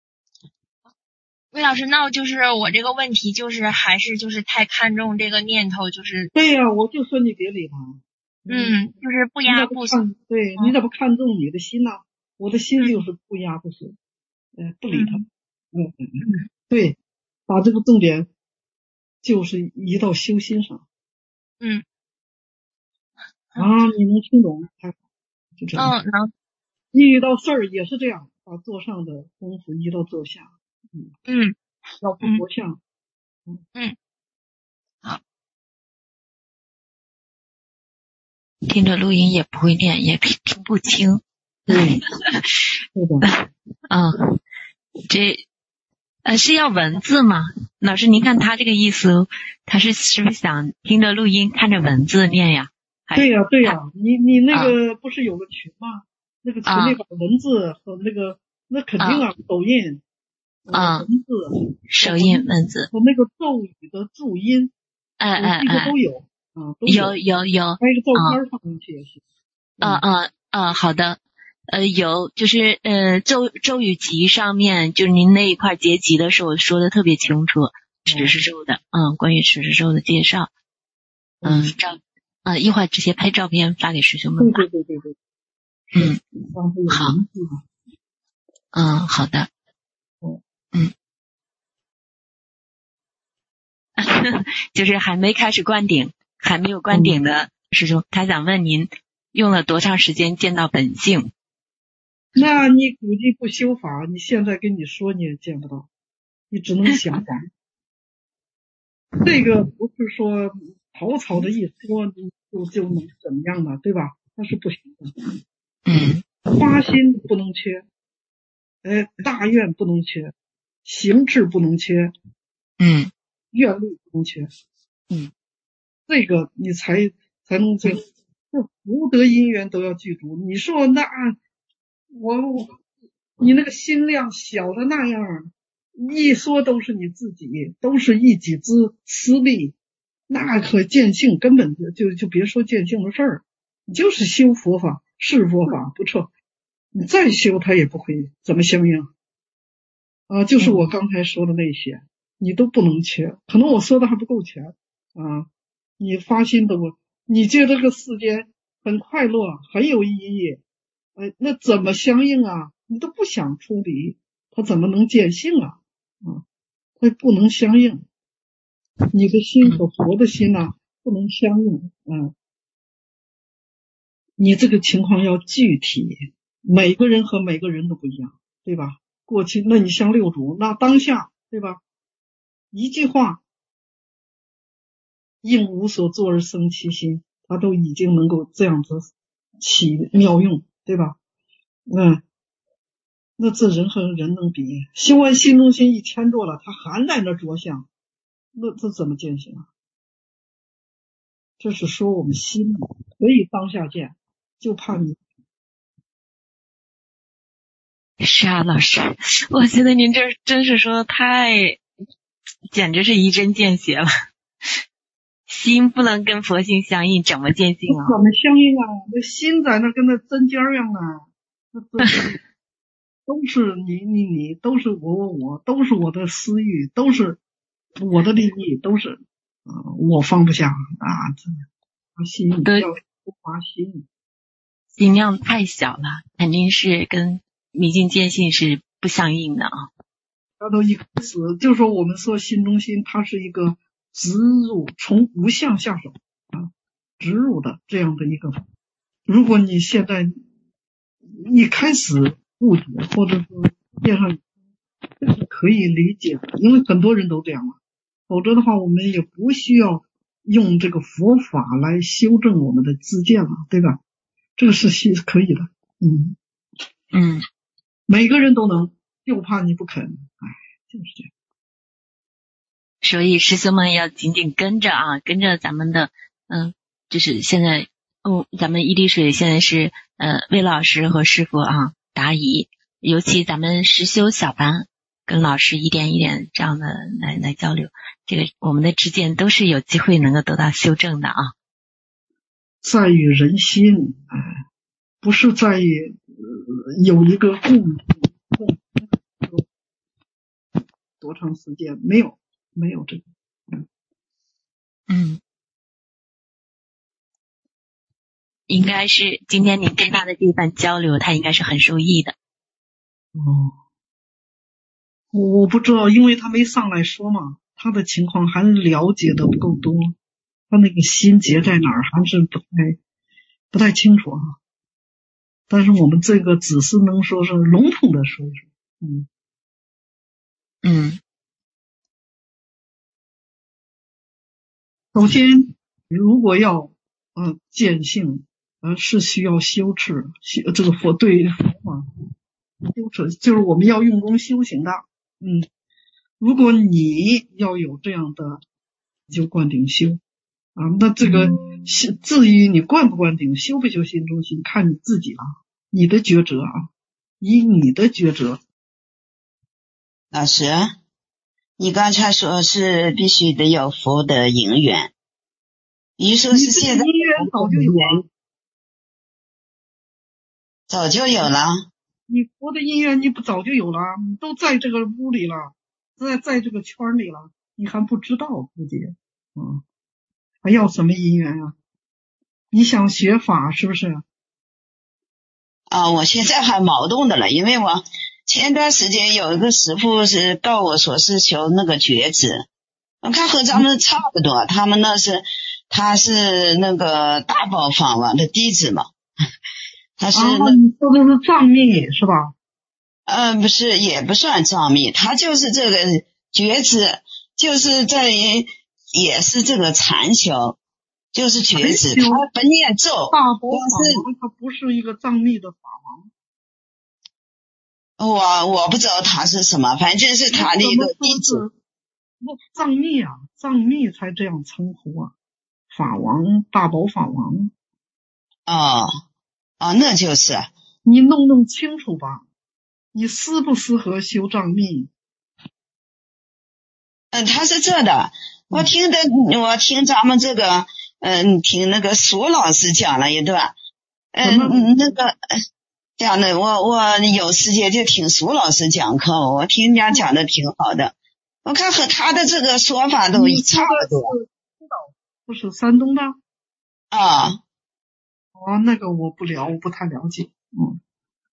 魏老师，那就是我这个问题就是还是就是太看重这个念头，就是对呀、啊，我就说你别理他。 嗯，就是不压不随。 对， 嗯、 你怎么看重你的心呢、啊？我的心就是不压不随，嗯，不理他。嗯嗯嗯，对，把这个重点就是移到修心上。 嗯。 啊，你能听懂？还好，就这样。 嗯，能。 一遇到事儿也是这样，把坐上的功夫移到坐下。嗯嗯， 要不着相。 嗯嗯，好。 听着录音也不会念，也听听不清。 对，是的。 嗯，这呃是要文字吗？老师，您看他这个意思，他是是不是想听着录音看着文字念呀？ 对呀、啊、对呀、啊，你你那个不是有个群吗？啊、那个群里把文字和那个、啊、那肯定啊，抖音啊、 文字、 手印文字和那个咒语的注音， 哎哎哎， 都有啊，都有有有， 还有一个照片放进去也行。 啊啊啊，好的。呃，有，就是呃咒咒语集上面，就是您那一块结集的时候说的特别清楚，持世咒的，嗯，关于持世咒的介绍，嗯，照，呃，一会儿直接拍照片发给师兄们吧。 对对对对对。 嗯，好，嗯，好的，嗯，就是还没开始灌顶，还没有灌顶的师兄，他想问您用了多长时间见到本性？ 那你估计不修法，你现在跟你说你也见不到，你只能想法。这个不是说草草的一说你就就能怎么样了，对吧？那是不行的。 嗯， 发心不能缺，哎，大愿不能缺，行志不能缺， 嗯， 愿力不能缺， 嗯， 这个你才才能这这福德因缘都要具足。你说那我我你那个心量小的那样，一说都是你自己，都是一己之私利，那可见性根本就就就别说见性的事儿，你就是修佛法是佛法不错，你再修它也不会怎么相应啊。就是我刚才说的那些，你都不能缺，可能我说的还不够全啊。你发心的我，你觉得这个世间很快乐，很有意义。哎，那怎么相应啊？你都不想处理，他怎么能见性啊？啊，他不能相应。你的心和佛的心啊，不能相应。嗯，你这个情况要具体，每个人和每个人都不一样，对吧？过去，那你像六祖，那当下，对吧？一句话，应无所作而生其心，他都已经能够这样子起妙用。对吧？嗯，那这人和人能比？修完心中心一天多了，他还在那着相，那这怎么见性啊？这是说我们心可以当下见，就怕你。 是啊，老师，我觉得您这真是说太，简直是一针见血了。心不能跟佛性相应，怎么见性啊？ 怎么相应啊？那心在那跟那针尖儿一样啊，那都是都是你你你，都是我我我，都是我的私欲，都是我的利益，都是啊、呃，我放不下啊，这发心要不发心， 心量太小了，肯定是跟明镜见性是不相应的啊。 他都一开始就说我们说心中心，它是一个植入，从无相下手啊，植入的这样的一个如果你现在一开始误解，或者说变上，这是可以理解的，因为很多人都这样了。否则的话，我们也不需要用这个佛法来修正我们的知见了，对吧？这个是可以的。嗯嗯， 每个人都能，就怕你不肯。哎，就是这样。 所以师兄们要紧紧跟着啊，跟着咱们的，嗯，就是现在，哦，咱们一滴水现在是呃魏老师和师傅啊答疑，尤其咱们实修小班跟老师一点一点这样的来来交流，这个我们的知见都是有机会能够得到修正的啊。 在于人心，哎，不是在于、呃、有一个共共多长时间，没有没有这个。嗯嗯，应该是今天您跟他的这一番交流，他应该是很受益的。 哦，我不知道，因为他没上来说嘛，他的情况还了解的不够多，他那个心结在哪儿还是不太不太清楚啊。但是我们这个只是能说是笼统的说一说。嗯嗯， 首先如果要呃见性，呃是需要修持，修这个佛对佛法修持，就是我们要用功修行的。嗯，如果你要有这样的就灌顶修啊，那这个至于你灌不灌顶，修不修心中心，看你自己了，你的抉择啊，以你的抉择。 老师，你刚才说是必须得有佛的因缘，你说是现在因缘早就有了， 早就有了。 你佛的因缘你不早就有了，你都在这个屋里了，在在这个圈里了，你还不知道估计，嗯，还要什么因缘啊？你想学法是不是？ 啊，我现在还矛盾的了，因为我前段时间有一个师父是告我说是求那个觉知，我看和咱们差不多，他们那是他是那个大宝法王的弟子嘛，他是那、 啊、你说的是藏密是吧？ 呃，不是，也不算藏密，他就是这个觉知，就是在也是这个禅修，就是觉知，他不念咒。 大宝法王他不是一个藏密的法王，我我不知道他是什么，反正是他的一个弟子。 那藏密啊，藏密才这样称呼啊，法王，大宝法王。 哦哦，那就是你弄弄清楚吧，你适不适合修藏密？ 嗯，他是这的，我听的，我听咱们这个，嗯，听那个苏老师讲了一段，嗯，那个讲的，我我有时间就听苏老师讲课，我听人家讲的挺好的，我看和他的这个说法都差不多。 不是山东的啊？ 哦，那个我不了，我不太了解。嗯，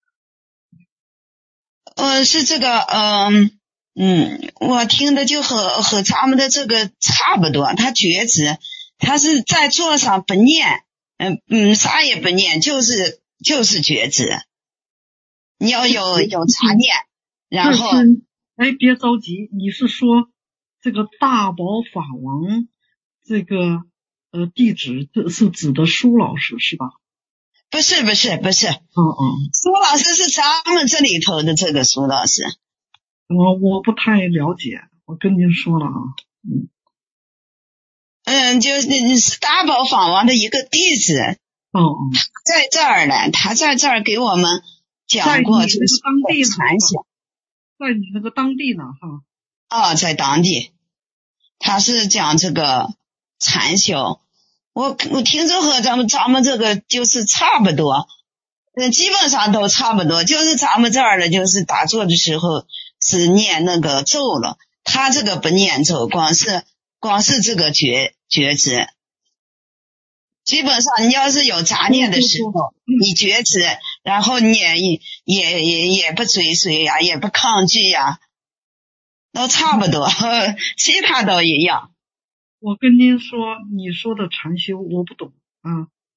呃，是这个，嗯。嗯，我听的就和和咱们的这个差不多，他觉知，他是在座上不念，嗯嗯，啥也不念，就是就是觉知，你要有有察念，然后哎，别着急，你是说这个大宝法王这个呃弟子，这是指的苏老师是吧？ 不是不是不是， 嗯嗯， 苏老师是咱们这里头的这个苏老师。 我我不太了解，我跟您说了啊，嗯嗯，就是大宝法王的一个弟子， 哦哦， 在这儿呢，他在这儿给我们讲过这个当地禅修， 在你那个当地呢哈？ 啊、哦，在当地，他是讲这个禅修，我我听着和咱们咱们这个就是差不多，嗯，基本上都差不多，就是咱们这儿的，就是打坐的时候。是念那个咒了，他这个不念咒，光是光是这个觉觉知。基本上你要是有杂念的时候，你觉知，然后你也也也也不追随呀、啊，也不抗拒呀、啊，都差不多，其他都一样。 我跟您说，你说的禅修我不懂啊，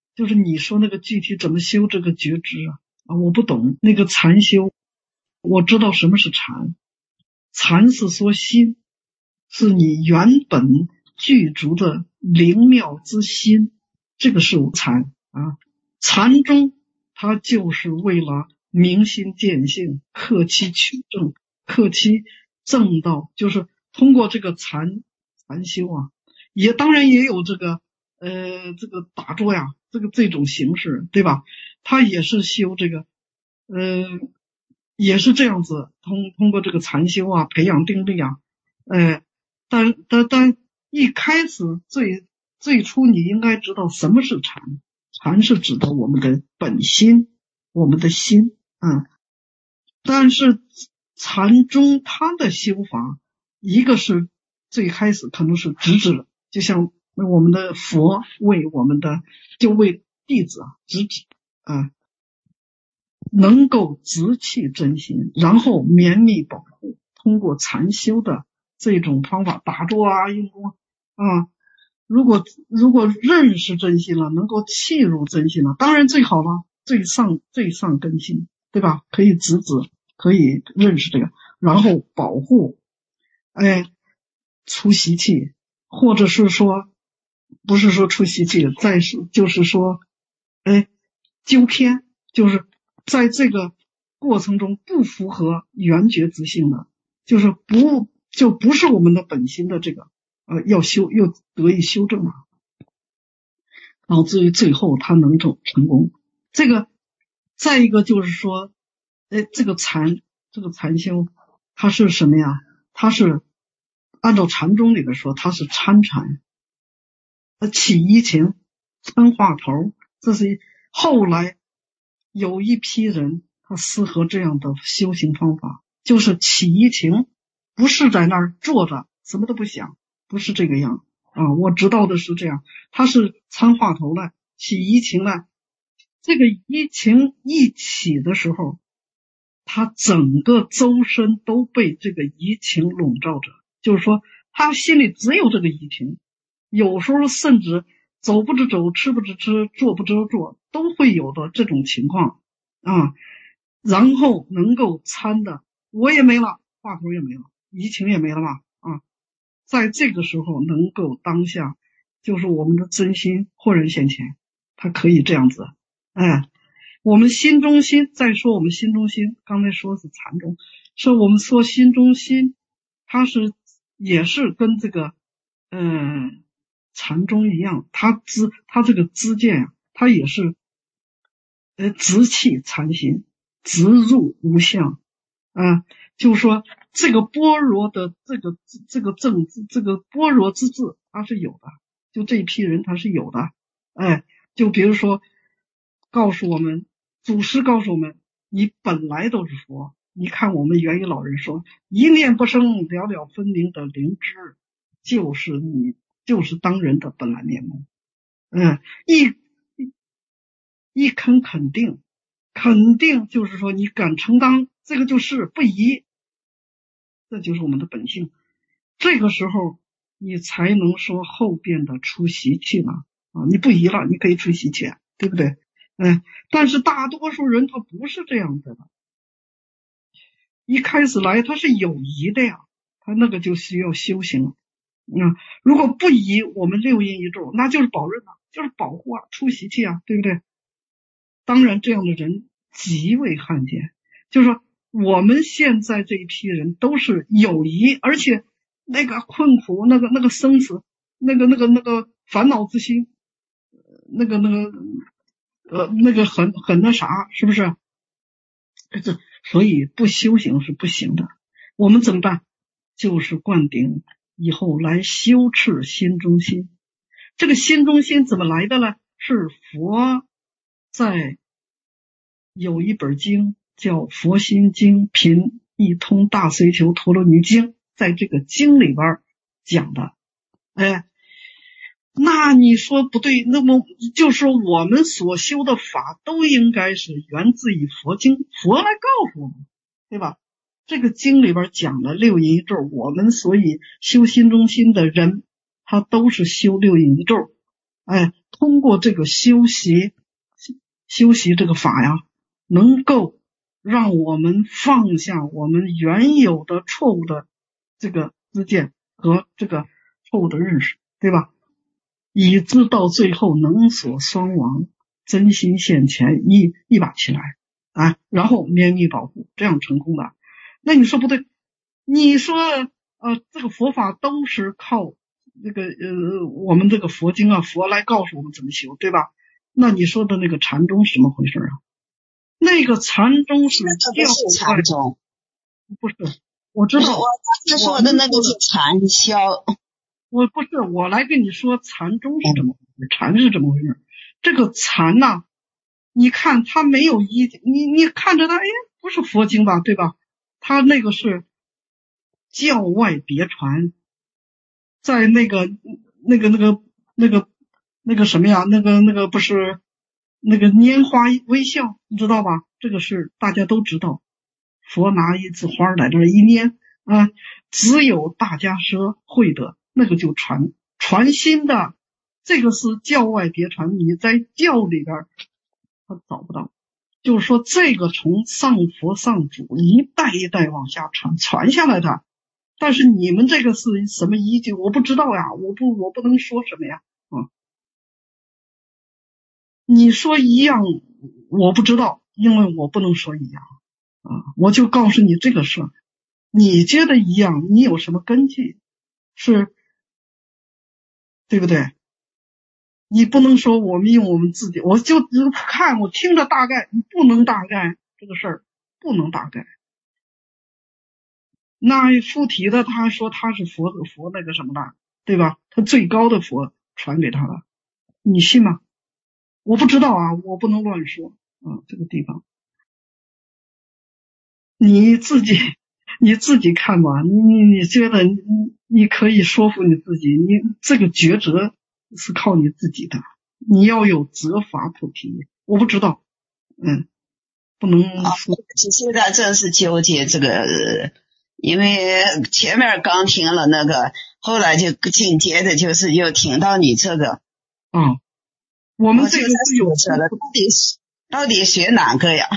就是你说那个具体怎么修这个觉知啊，啊我不懂。那个禅修，我知道什么是禅，禅是说心，是你原本具足的灵妙之心，这个是禅啊。禅宗它就是为了明心见性，克期取证，克期正道，就是通过这个禅禅修啊，也当然也有这个呃这个打坐呀，这个这种形式，对吧？它也是修这个呃也是这样子，通通过这个禅修啊，培养定力啊，呃但但但一开始最最初你应该知道什么是禅，禅是指的我们的本心，我们的心啊。但是禅宗它的修法，一个是最开始可能是直指，就像我们的佛为我们的就为弟子啊直指啊，能够直气真心，然后绵密保护，通过禅修的这种方法，打坐啊、用功啊，如果如果认识真心了，能够契入真心了，当然最好了，最上最上根心，对吧？可以直指，可以认识这个，然后保护，哎，除习气，或者是说，不是说除习气，再是就是说，哎，纠偏，就是在这个过程中不符合圆觉之性的，就是不就不是我们的本心的这个。呃，要修又得以修正啊，导致于最后他能够成功。这个再一个就是说，哎，这个禅这个禅修，它是什么呀？它是按照禅宗里边说，它是参禅，呃，起一情，参话头，这是后来有一批人他适合这样的修行方法，就是起一情，不是在那儿坐着什么都不想。不是这个样啊，我知道的是这样，他是参话头了，起移情了，这个移情一起的时候，他整个周身都被这个移情笼罩着，就是说他心里只有这个移情，有时候甚至走不知走，吃不知吃，坐不知坐，都会有的这种情况啊。然后能够参的，我也没了，话头也没了，移情也没了吧啊。在这个时候能够当下，就是我们的真心豁然现前，它可以这样子。哎，我们心中心，再说我们心中心，刚才说是禅宗，说我们说心中心，它是也是跟这个嗯禅宗一样，它知它这个知见啊，它也是呃直气禅心，直入无相啊，就是说这个般若的这个这个正这个般若之智它是有的，就这一批人他是有的。哎，就比如说告诉我们，祖师告诉我们，你本来都是佛。你看我们元宇老人说，一念不生，了了分明的灵知，就是你就是当人的本来面目。嗯，一一肯肯定，肯定就是说你敢承担，这个就是不疑，这就是我们的本性。这个时候你才能说后边的出习气了啊！你不疑了，你可以出习气，对不对？嗯，但是大多数人他不是这样子的，一开始来他是有疑的呀，他那个就需要修行了。嗯，如果不疑，我们六阴一咒那就是保润啊，就是保护啊，出习气啊，对不对？当然这样的人极为罕见，就是说我们现在这一批人都是有疑，而且那个困苦，那个那个生死，那个那个那个烦恼之心，那个那个呃那个很很那啥，是不是？这所以不修行是不行的。我们怎么办？就是灌顶以后来修持心中心。这个心中心怎么来的呢？是佛在有一本经叫《佛心经品一通大随求陀罗尼经》，在这个经里边讲的。哎，那你说不对，那么就说我们所修的法都应该是源自于佛经，佛来告诉我们，对吧？这个经里边讲了六阴一咒，我们所以修心中心的人他都是修六阴一咒。 哎，通过这个修习修习这个法呀，能够让我们放下我们原有的错误的这个知见和这个错误的认识，对吧？以致到最后能所双亡，真心现前，一一把起来啊，然后绵密保护，这样成功的。那你说不对，你说呃这个佛法都是靠这个呃我们这个佛经啊佛来告诉我们怎么修，对吧？那你说的那个禅宗是怎么回事啊？那个禅宗是教禅宗， 不是，我知道我刚才说的那个是禅修。 我不是，我来跟你说禅宗是怎么回事，禅是怎么回事。这个禅呐、啊，你看它没有一，你你看着它，哎，不是佛经吧，对吧？它那个是教外别传，在那个那个那个那个那个什么呀，那个那个不是那个拈花微笑，你知道吧？这个是大家都知道，佛拿一枝花来这一拈啊，只有大家说会的。那个就传传心的，这个是教外别传，你在教里边他找不到。就是说这个从上佛上祖一代一代往下传传下来的，但是你们这个是什么依据我不知道呀，我不我不能说什么呀。嗯，你说一样我不知道，因为我不能说一样啊，我就告诉你这个事儿，你觉得一样，你有什么根据？是对不对？你不能说我们用我们自己，我就只看我听着大概，你不能大概这个事儿不能大概。那附体的他说他是佛佛那个什么的，对吧？他最高的佛传给他了，你信吗？我不知道啊，我不能乱说啊，这个地方你自己你自己看吧，你你觉得你你可以说服你自己，你这个抉择是靠你自己的，你要有择法菩提。我不知道，嗯，不能说。 现在正是纠结这个，因为前面刚听了那个，后来就紧接着就是又听到你这个。 嗯，我们这个是有这个，到底到底学哪个呀？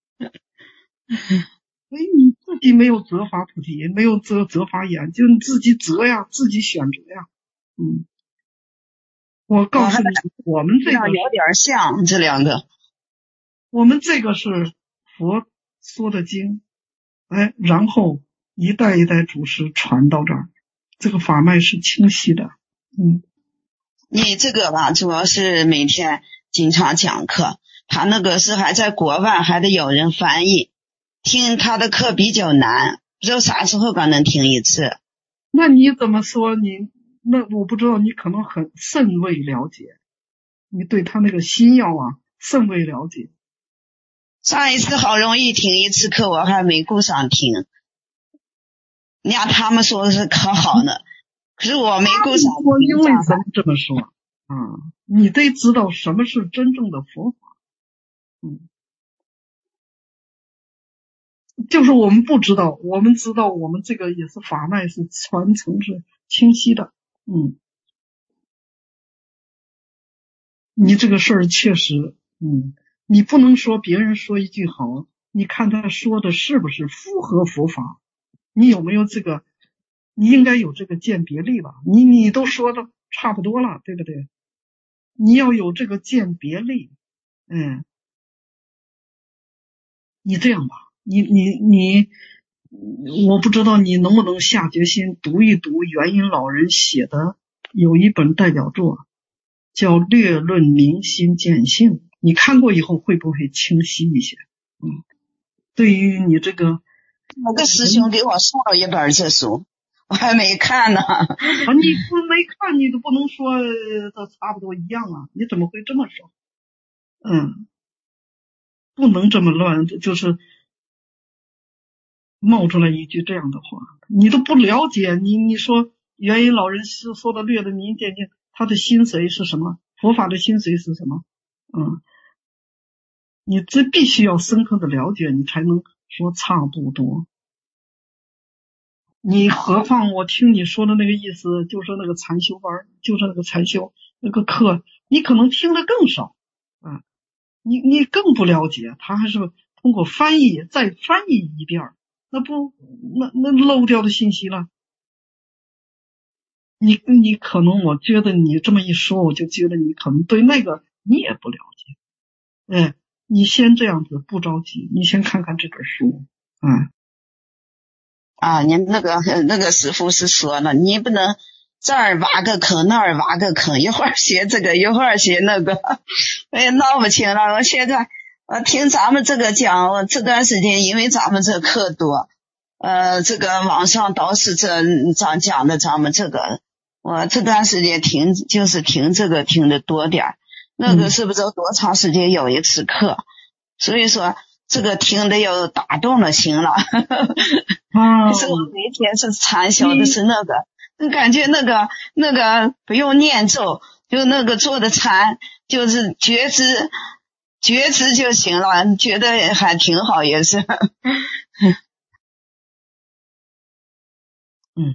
所以你自己没有择法菩提，没有择择法眼，就你自己择呀，自己选择呀。嗯，我告诉你，我们这个有点像这两个。 我们这个是佛说的经，哎，然后一代一代祖师传到这儿，这个法脉是清晰的。嗯， 你这个吧，主要是每天经常讲课，他那个是还在国外，还得有人翻译。听他的课比较难，不知道啥时候刚能听一次。 那你怎么说？你那我不知道，你可能很甚未了解，你对他那个心要啊甚未了解。 上一次好容易听一次课，我还没顾上听。你看他们说的是可好呢，可是我没顾上听。 我因为什么这么说啊？你得知道什么是真正的佛法。嗯。就是我们不知道，我们知道我们这个也是法脉是传承是清晰的。嗯，你这个事儿确实，嗯，你不能说别人说一句好，你看他说的是不是符合佛法，你有没有这个，你应该有这个鉴别力吧？你你都说的差不多了，对不对？你要有这个鉴别力。嗯，你这样吧。你你你，我不知道你能不能下决心读一读元音老人写的有一本代表作，叫《略论明心见性》，你看过以后会不会清晰一些？嗯，对于你这个， 我个师兄给我送了一本这书，我还没看呢。啊， 你不没看，你都不能说这差不多一样啊？你怎么会这么说？嗯，不能这么乱，就是冒出来一句这样的话，你都不了解，你你说元音老人说的略的明见性，他的心髓是什么？佛法的心髓是什么？嗯，你这必须要深刻的了解，你才能说差不多。你何况我听你说的那个意思，就说那个禅修班，就是那个禅修那个课， 你可能听的更少啊，你你更不了解，他还是通过翻译再翻译一遍，那不那那漏掉的信息了。你你可能我觉得你这么一说，我就觉得你可能对那个你也不了解。哎，你先这样子，不着急，你先看看这本书。嗯啊，你那个那个师傅是说了，你不能这儿挖个坑那儿挖个坑，一会儿写这个一会儿写那个，我也闹不清了。我现在我听咱们这个讲，我这段时间因为咱们这课多，呃，这个网上都是这咱讲的咱们这个，我这段时间听就是听这个听的多点儿，那个是不是多长时间有一次课？嗯、所以说这个听的又打动了心了。 啊， 是我每天是禅修的是那个，嗯、感觉那个那个不用念咒，就那个做的禅，就是觉知觉知就行了，觉得还挺好，也是。 嗯。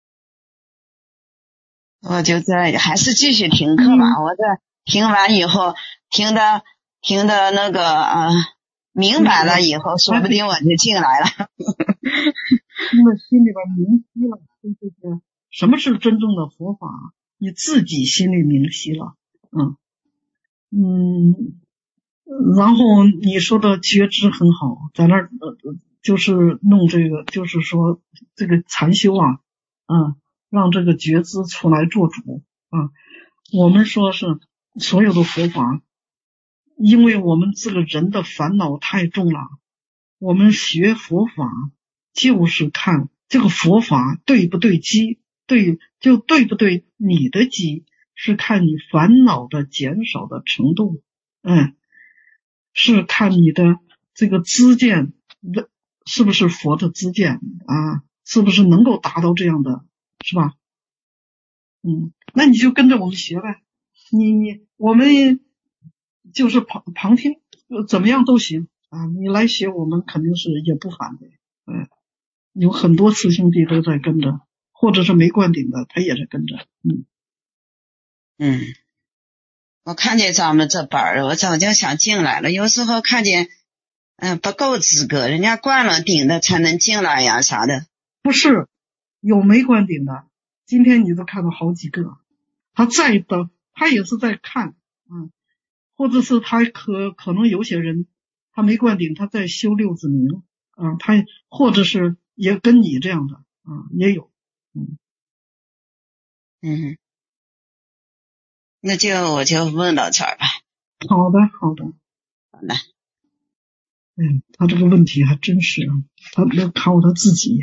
我就在还是继续听课吧，嗯、我这听完以后，听的听的那个呃明白了以后，说不定我就进来了。 听了心里边明晰了，这个什么是真正的佛法，你自己心里明晰了。嗯嗯，然后你说的觉知很好，在那儿呃就是弄这个，就是说这个禅修啊，嗯。让这个觉知出来做主啊！我们说是所有的佛法，因为我们这个人的烦恼太重了，我们学佛法就是看这个佛法对不对机，对就对不对你的机，是看你烦恼的减少的程度，嗯，是看你的这个知见是不是佛的知见啊，是不是能够达到这样的。是吧？嗯，那你就跟着我们学呗。你你我们就是旁旁听，怎么样都行啊。你来学，我们肯定是也不反对。嗯，有很多师兄弟都在跟着，或者是没灌顶的，他也是跟着。嗯嗯，我看见咱们这班儿，我早就想进来了。有时候看见，嗯、呃，不够资格，人家灌了顶的才能进来呀，啥的。 不是。有没灌顶的，今天你都看到好几个，他在的，他也是在看，嗯，或者是他可可能有些人他没灌顶，他在修六字明，啊，他或者是也跟你这样的，啊，也有，嗯嗯，那就我就问到这儿吧。 好的，好的， 好的。 嗯，他这个问题还真是，他要靠他自己。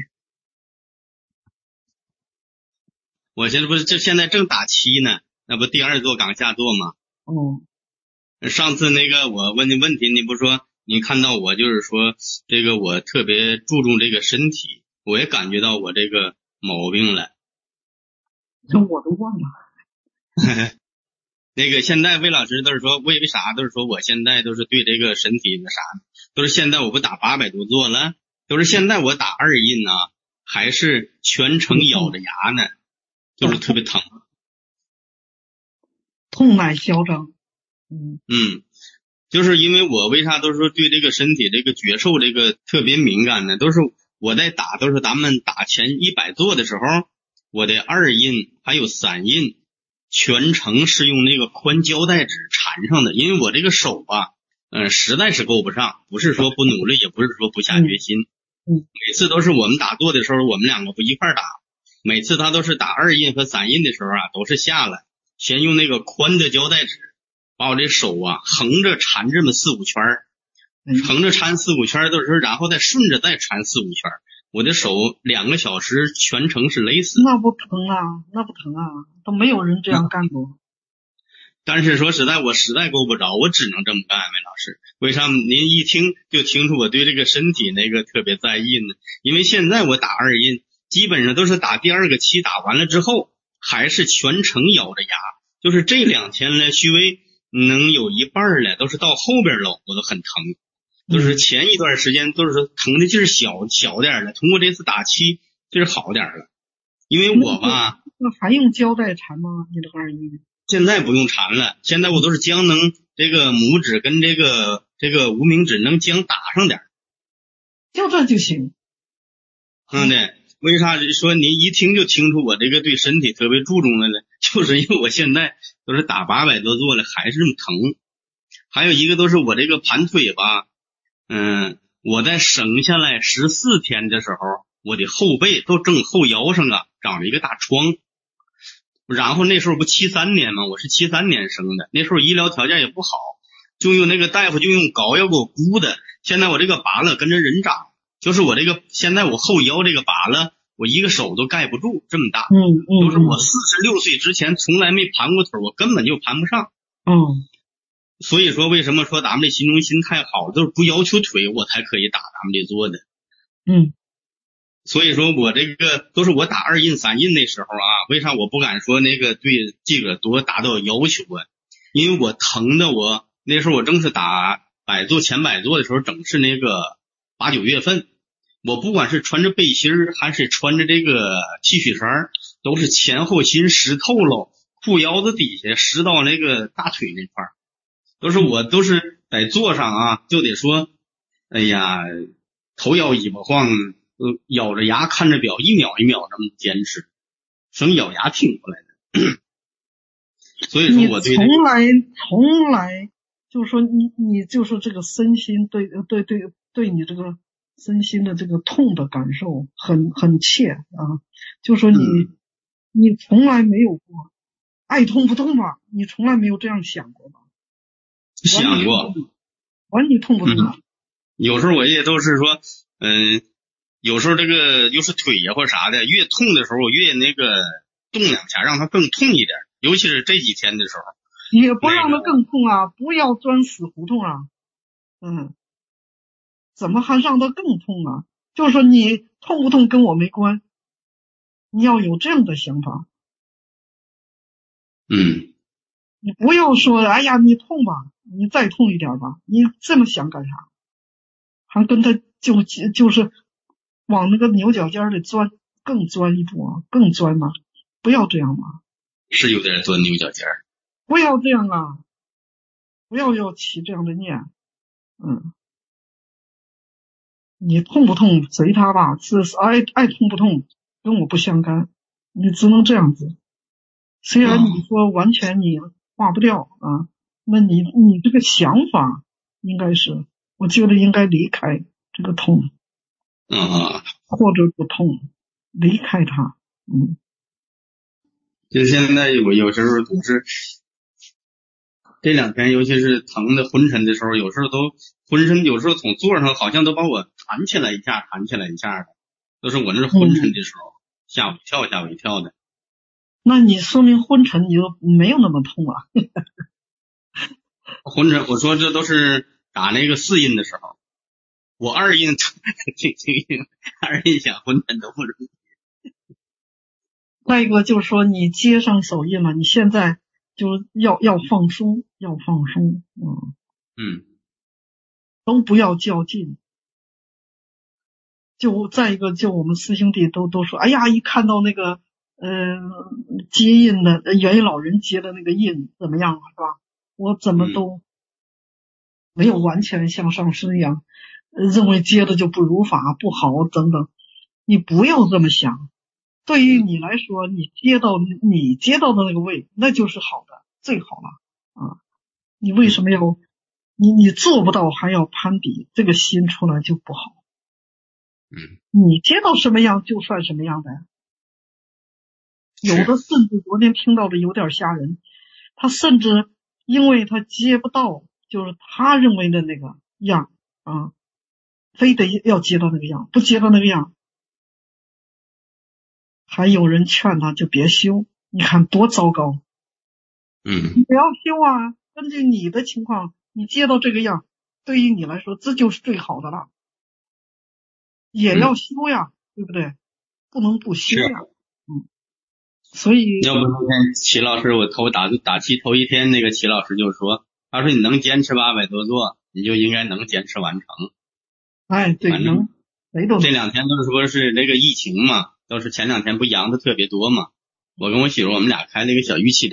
我现在不是就现在正打七呢，那不第二座岗下座吗？ 哦。 上次那个我问的问题，你不说你看到我就是说这个我特别注重这个身体，我也感觉到我这个毛病了。 这我都忘了。 那个现在魏老师都是说为为啥都是说我现在都是对这个身体那啥，都是现在我不打八百多座了，都是现在我打二印呢，还是全程咬着牙呢。就是特别疼， 痛乃嚣张。 嗯嗯，就是因为我为啥都是说对这个身体这个觉受这个特别敏感呢？都是我在打，都是咱们打前一百座的时候，我的二印还有三印全程是用那个宽胶带纸缠上的，因为我这个手啊，嗯、呃，实在是够不上，不是说不努力，也不是说不下决心。 嗯， 每次都是我们打坐的时候，我们两个不一块打。每次他都是打二印和三印的时候啊，都是下来先用那个宽的胶带纸把我这手啊横着缠这么四五圈儿，横着缠四五圈儿的时候，然后再顺着再缠四五圈儿，我的手两个小时全程是勒死。 那不疼啊，那不疼啊，都没有人这样干过。 但是说实在，我实在够不着，我只能这么干。魏老师，为啥您一听就听出我对这个身体那个特别在意呢？因为现在我打二印基本上都是打第二个期打完了之后，还是全程咬着牙，就是这两天呢，虚微能有一半了，都是到后边了，我都很疼。就是前一段时间都是说疼的劲儿小小点了，通过这次打七就是好点了。因为我吧， 那还用胶带缠吗？你这个二印？ 现在不用缠了，现在我都是将能这个拇指跟这个这个无名指能将打上点， 就这就行。 嗯，对，为啥说您一听就清楚我这个对身体特别注重了呢？就是因为我现在都是打八百多做了，还是这么疼。还有一个都是我这个盘腿吧，嗯，我在省下来十四天的时候，我的后背都正后腰上啊长了一个大疮。然后那时候不七三年吗？我是七三年生的，那时候医疗条件也不好，就用那个大夫就用膏药给我箍的。现在我这个疤了跟着人长，就是我这个现在我后腰这个疤了，我一个手都盖不住，这么大。 嗯嗯， 就是我四十六岁之前从来没盘过腿，我根本就盘不上。 嗯， 所以说为什么说咱们这新中心太好，都是不要求腿我才可以打咱们这做的。 嗯。 所以说我这个都是我打二印三印那时候啊，为啥我不敢说那个对这个多达到要求啊？因为我疼的我那时候我正是打百座前百座的时候，正是那个八九月份，我不管是穿着背心儿还是穿着这个 T 恤衫，都是前后心湿透了，裤腰子底下湿到那个大腿那块儿，都是我都是在座上啊，就得说，哎呀，头摇尾巴晃。呃，咬着牙看着表，一秒一秒这么坚持，省咬牙挺过来的。所以说我对、这个、 从来从来就是说你你就是这个身心对对对对你这个身心的这个痛的感受很很切啊，就说你、嗯、你从来没有过爱痛不痛吧？你从来没有这样想过吧？ 想过， 管你痛不痛啊、嗯？ 有时候我也都是说，嗯、呃。有时候这个又是腿呀或者啥的，越痛的时候我越那个动两下，让它更痛一点。尤其是这几天的时候， 也不让它更痛啊，不要钻死胡同啊。嗯，怎么还让它更痛啊？就是说你痛不痛跟我没关，你要有这样的想法。 嗯， 你不要说哎呀你痛吧，你再痛一点吧，你这么想干啥？还跟他就就是往那个牛角尖里钻，更钻一步啊，更钻嘛，不要这样嘛。 是有点钻牛角尖， 不要这样啊，不要要起这样的念。嗯，你痛不痛随他吧，是爱爱痛不痛跟我不相干，你只能这样子。虽然你说完全你化不掉啊，那你你这个想法应该是，我觉得应该离开这个痛。 啊， 或者不痛，离开它。嗯， 就现在我有时候总是这两天，尤其是疼的昏沉的时候，有时候都浑身，有时候从座上好像都把我弹起来一下，弹起来一下的，都是我那昏沉的时候，吓我一跳，吓我一跳的。 那你说明昏沉你就没有那么痛啊？ 昏沉，我说这都是打那个四印的时候。我二印挺轻盈，二印想昏沉都不容易。 再一个就是说，你接上手印了，你现在就要要放松，要放松，嗯嗯， 都不要较劲。就再一个，就我们师兄弟都都说，哎呀，一看到那个呃接印的元婴老人接的那个印怎么样，是吧？我怎么都没有完全像上师一样。认为接的就不如法不好等等，你不要这么想。对于你来说，你接到你接到的那个位，那就是好的，最好了啊！你为什么要你你做不到还要攀比？这个心出来就不好。 嗯， 你接到什么样就算什么样的。有的甚至昨天听到的有点吓人，他甚至因为他接不到，就是他认为的那个样啊。非得要接到那个样，不接到那个样，还有人劝他就别修，你看多糟糕。 嗯， 你不要修啊，根据你的情况，你接到这个样，对于你来说这就是最好的了，也要修呀，嗯、对不对？不能不修呀。嗯，所以要不那天齐老师，我头打打气头一天，那个齐老师就说，他说你能坚持八百多座，你就应该能坚持完成。 哎，对，能，谁都能。 这两天都说是这个疫情嘛，都是前两天不阳的特别多嘛。我跟我媳妇我们俩开了一个小玉器店，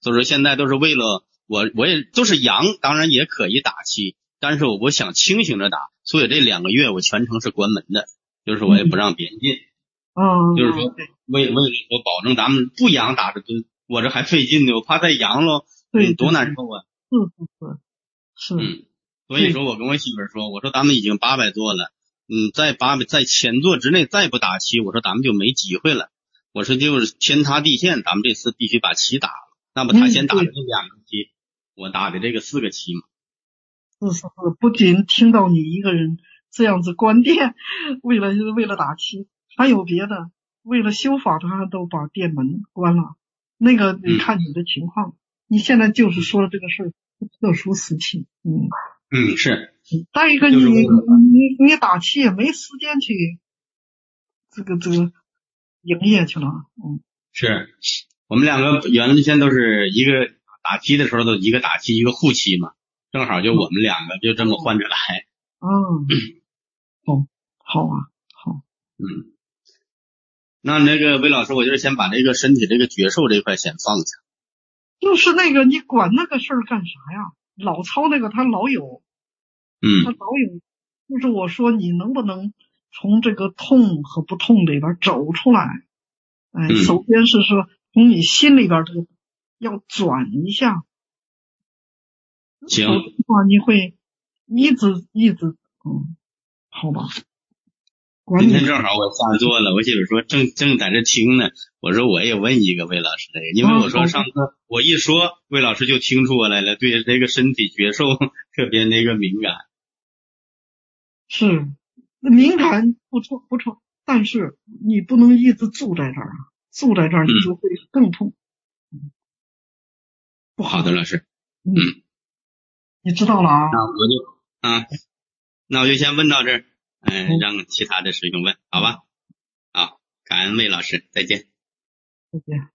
所以说现在都是为了我，我也都是阳，当然也可以打气，但是我想清醒着打，所以这两个月我全程是关门的，就是我也不让别人进。 嗯， 就是说为为了说保证咱们不阳打着针，我这还费劲呢，我怕再阳了， 对， 多难受啊！ 是是是，是， 嗯，所以说我跟我媳妇儿说，我说咱们已经八百做了，嗯，在八百在千做之内再不打七，我说咱们就没机会了。我说就是天塌地陷，咱们这次必须把七打了。那么他先打的这两个七，嗯，我打的这个四个七嘛。 是是是，不仅听到你一个人这样子关店，为了为了打七。还有别的，为了修法他都把店门关了，那个你看你的情况，嗯，你现在就是说的这个事儿特殊时期。嗯嗯，是。 再一个你，就是，你你你打气也没时间去这个这个营业去了。嗯， 是我们两个原先都是一个打气的时候都一个打气一个护气嘛，正好就我们两个就这么换着来。 嗯，哦，好啊，好。 嗯。那那个魏老师，我就是先把这个身体这个觉受这一块先放下。 就是那个你管那个事儿干啥呀？老操那个他老有， 嗯， 他老有。就是我说你能不能从这个痛和不痛里边走出来？哎， 嗯， 首先是说从你心里边这个要转一下。 行。 否则的话你会一直一直嗯，好吧。 今天正好我下座了，我媳妇说正正在这听呢，我说我也问一个魏老师这个，因为我说上次我一说魏老师就听出来了，对这个身体觉受特别那个敏感。 是敏感不错不错，但是你不能一直住在这儿啊，住在这儿你就会更痛。 嗯，不好的老师。 嗯，你知道了啊。 那我就啊，那我就先问到这儿。嗯，让其他的师兄问，好吧？好，感恩魏老师，再见。 再见。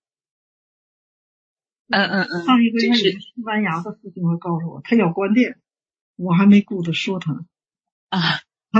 嗯嗯嗯。 上一回他有个西班牙的师兄会告诉我，他要关店，我还没顾着说他。 啊。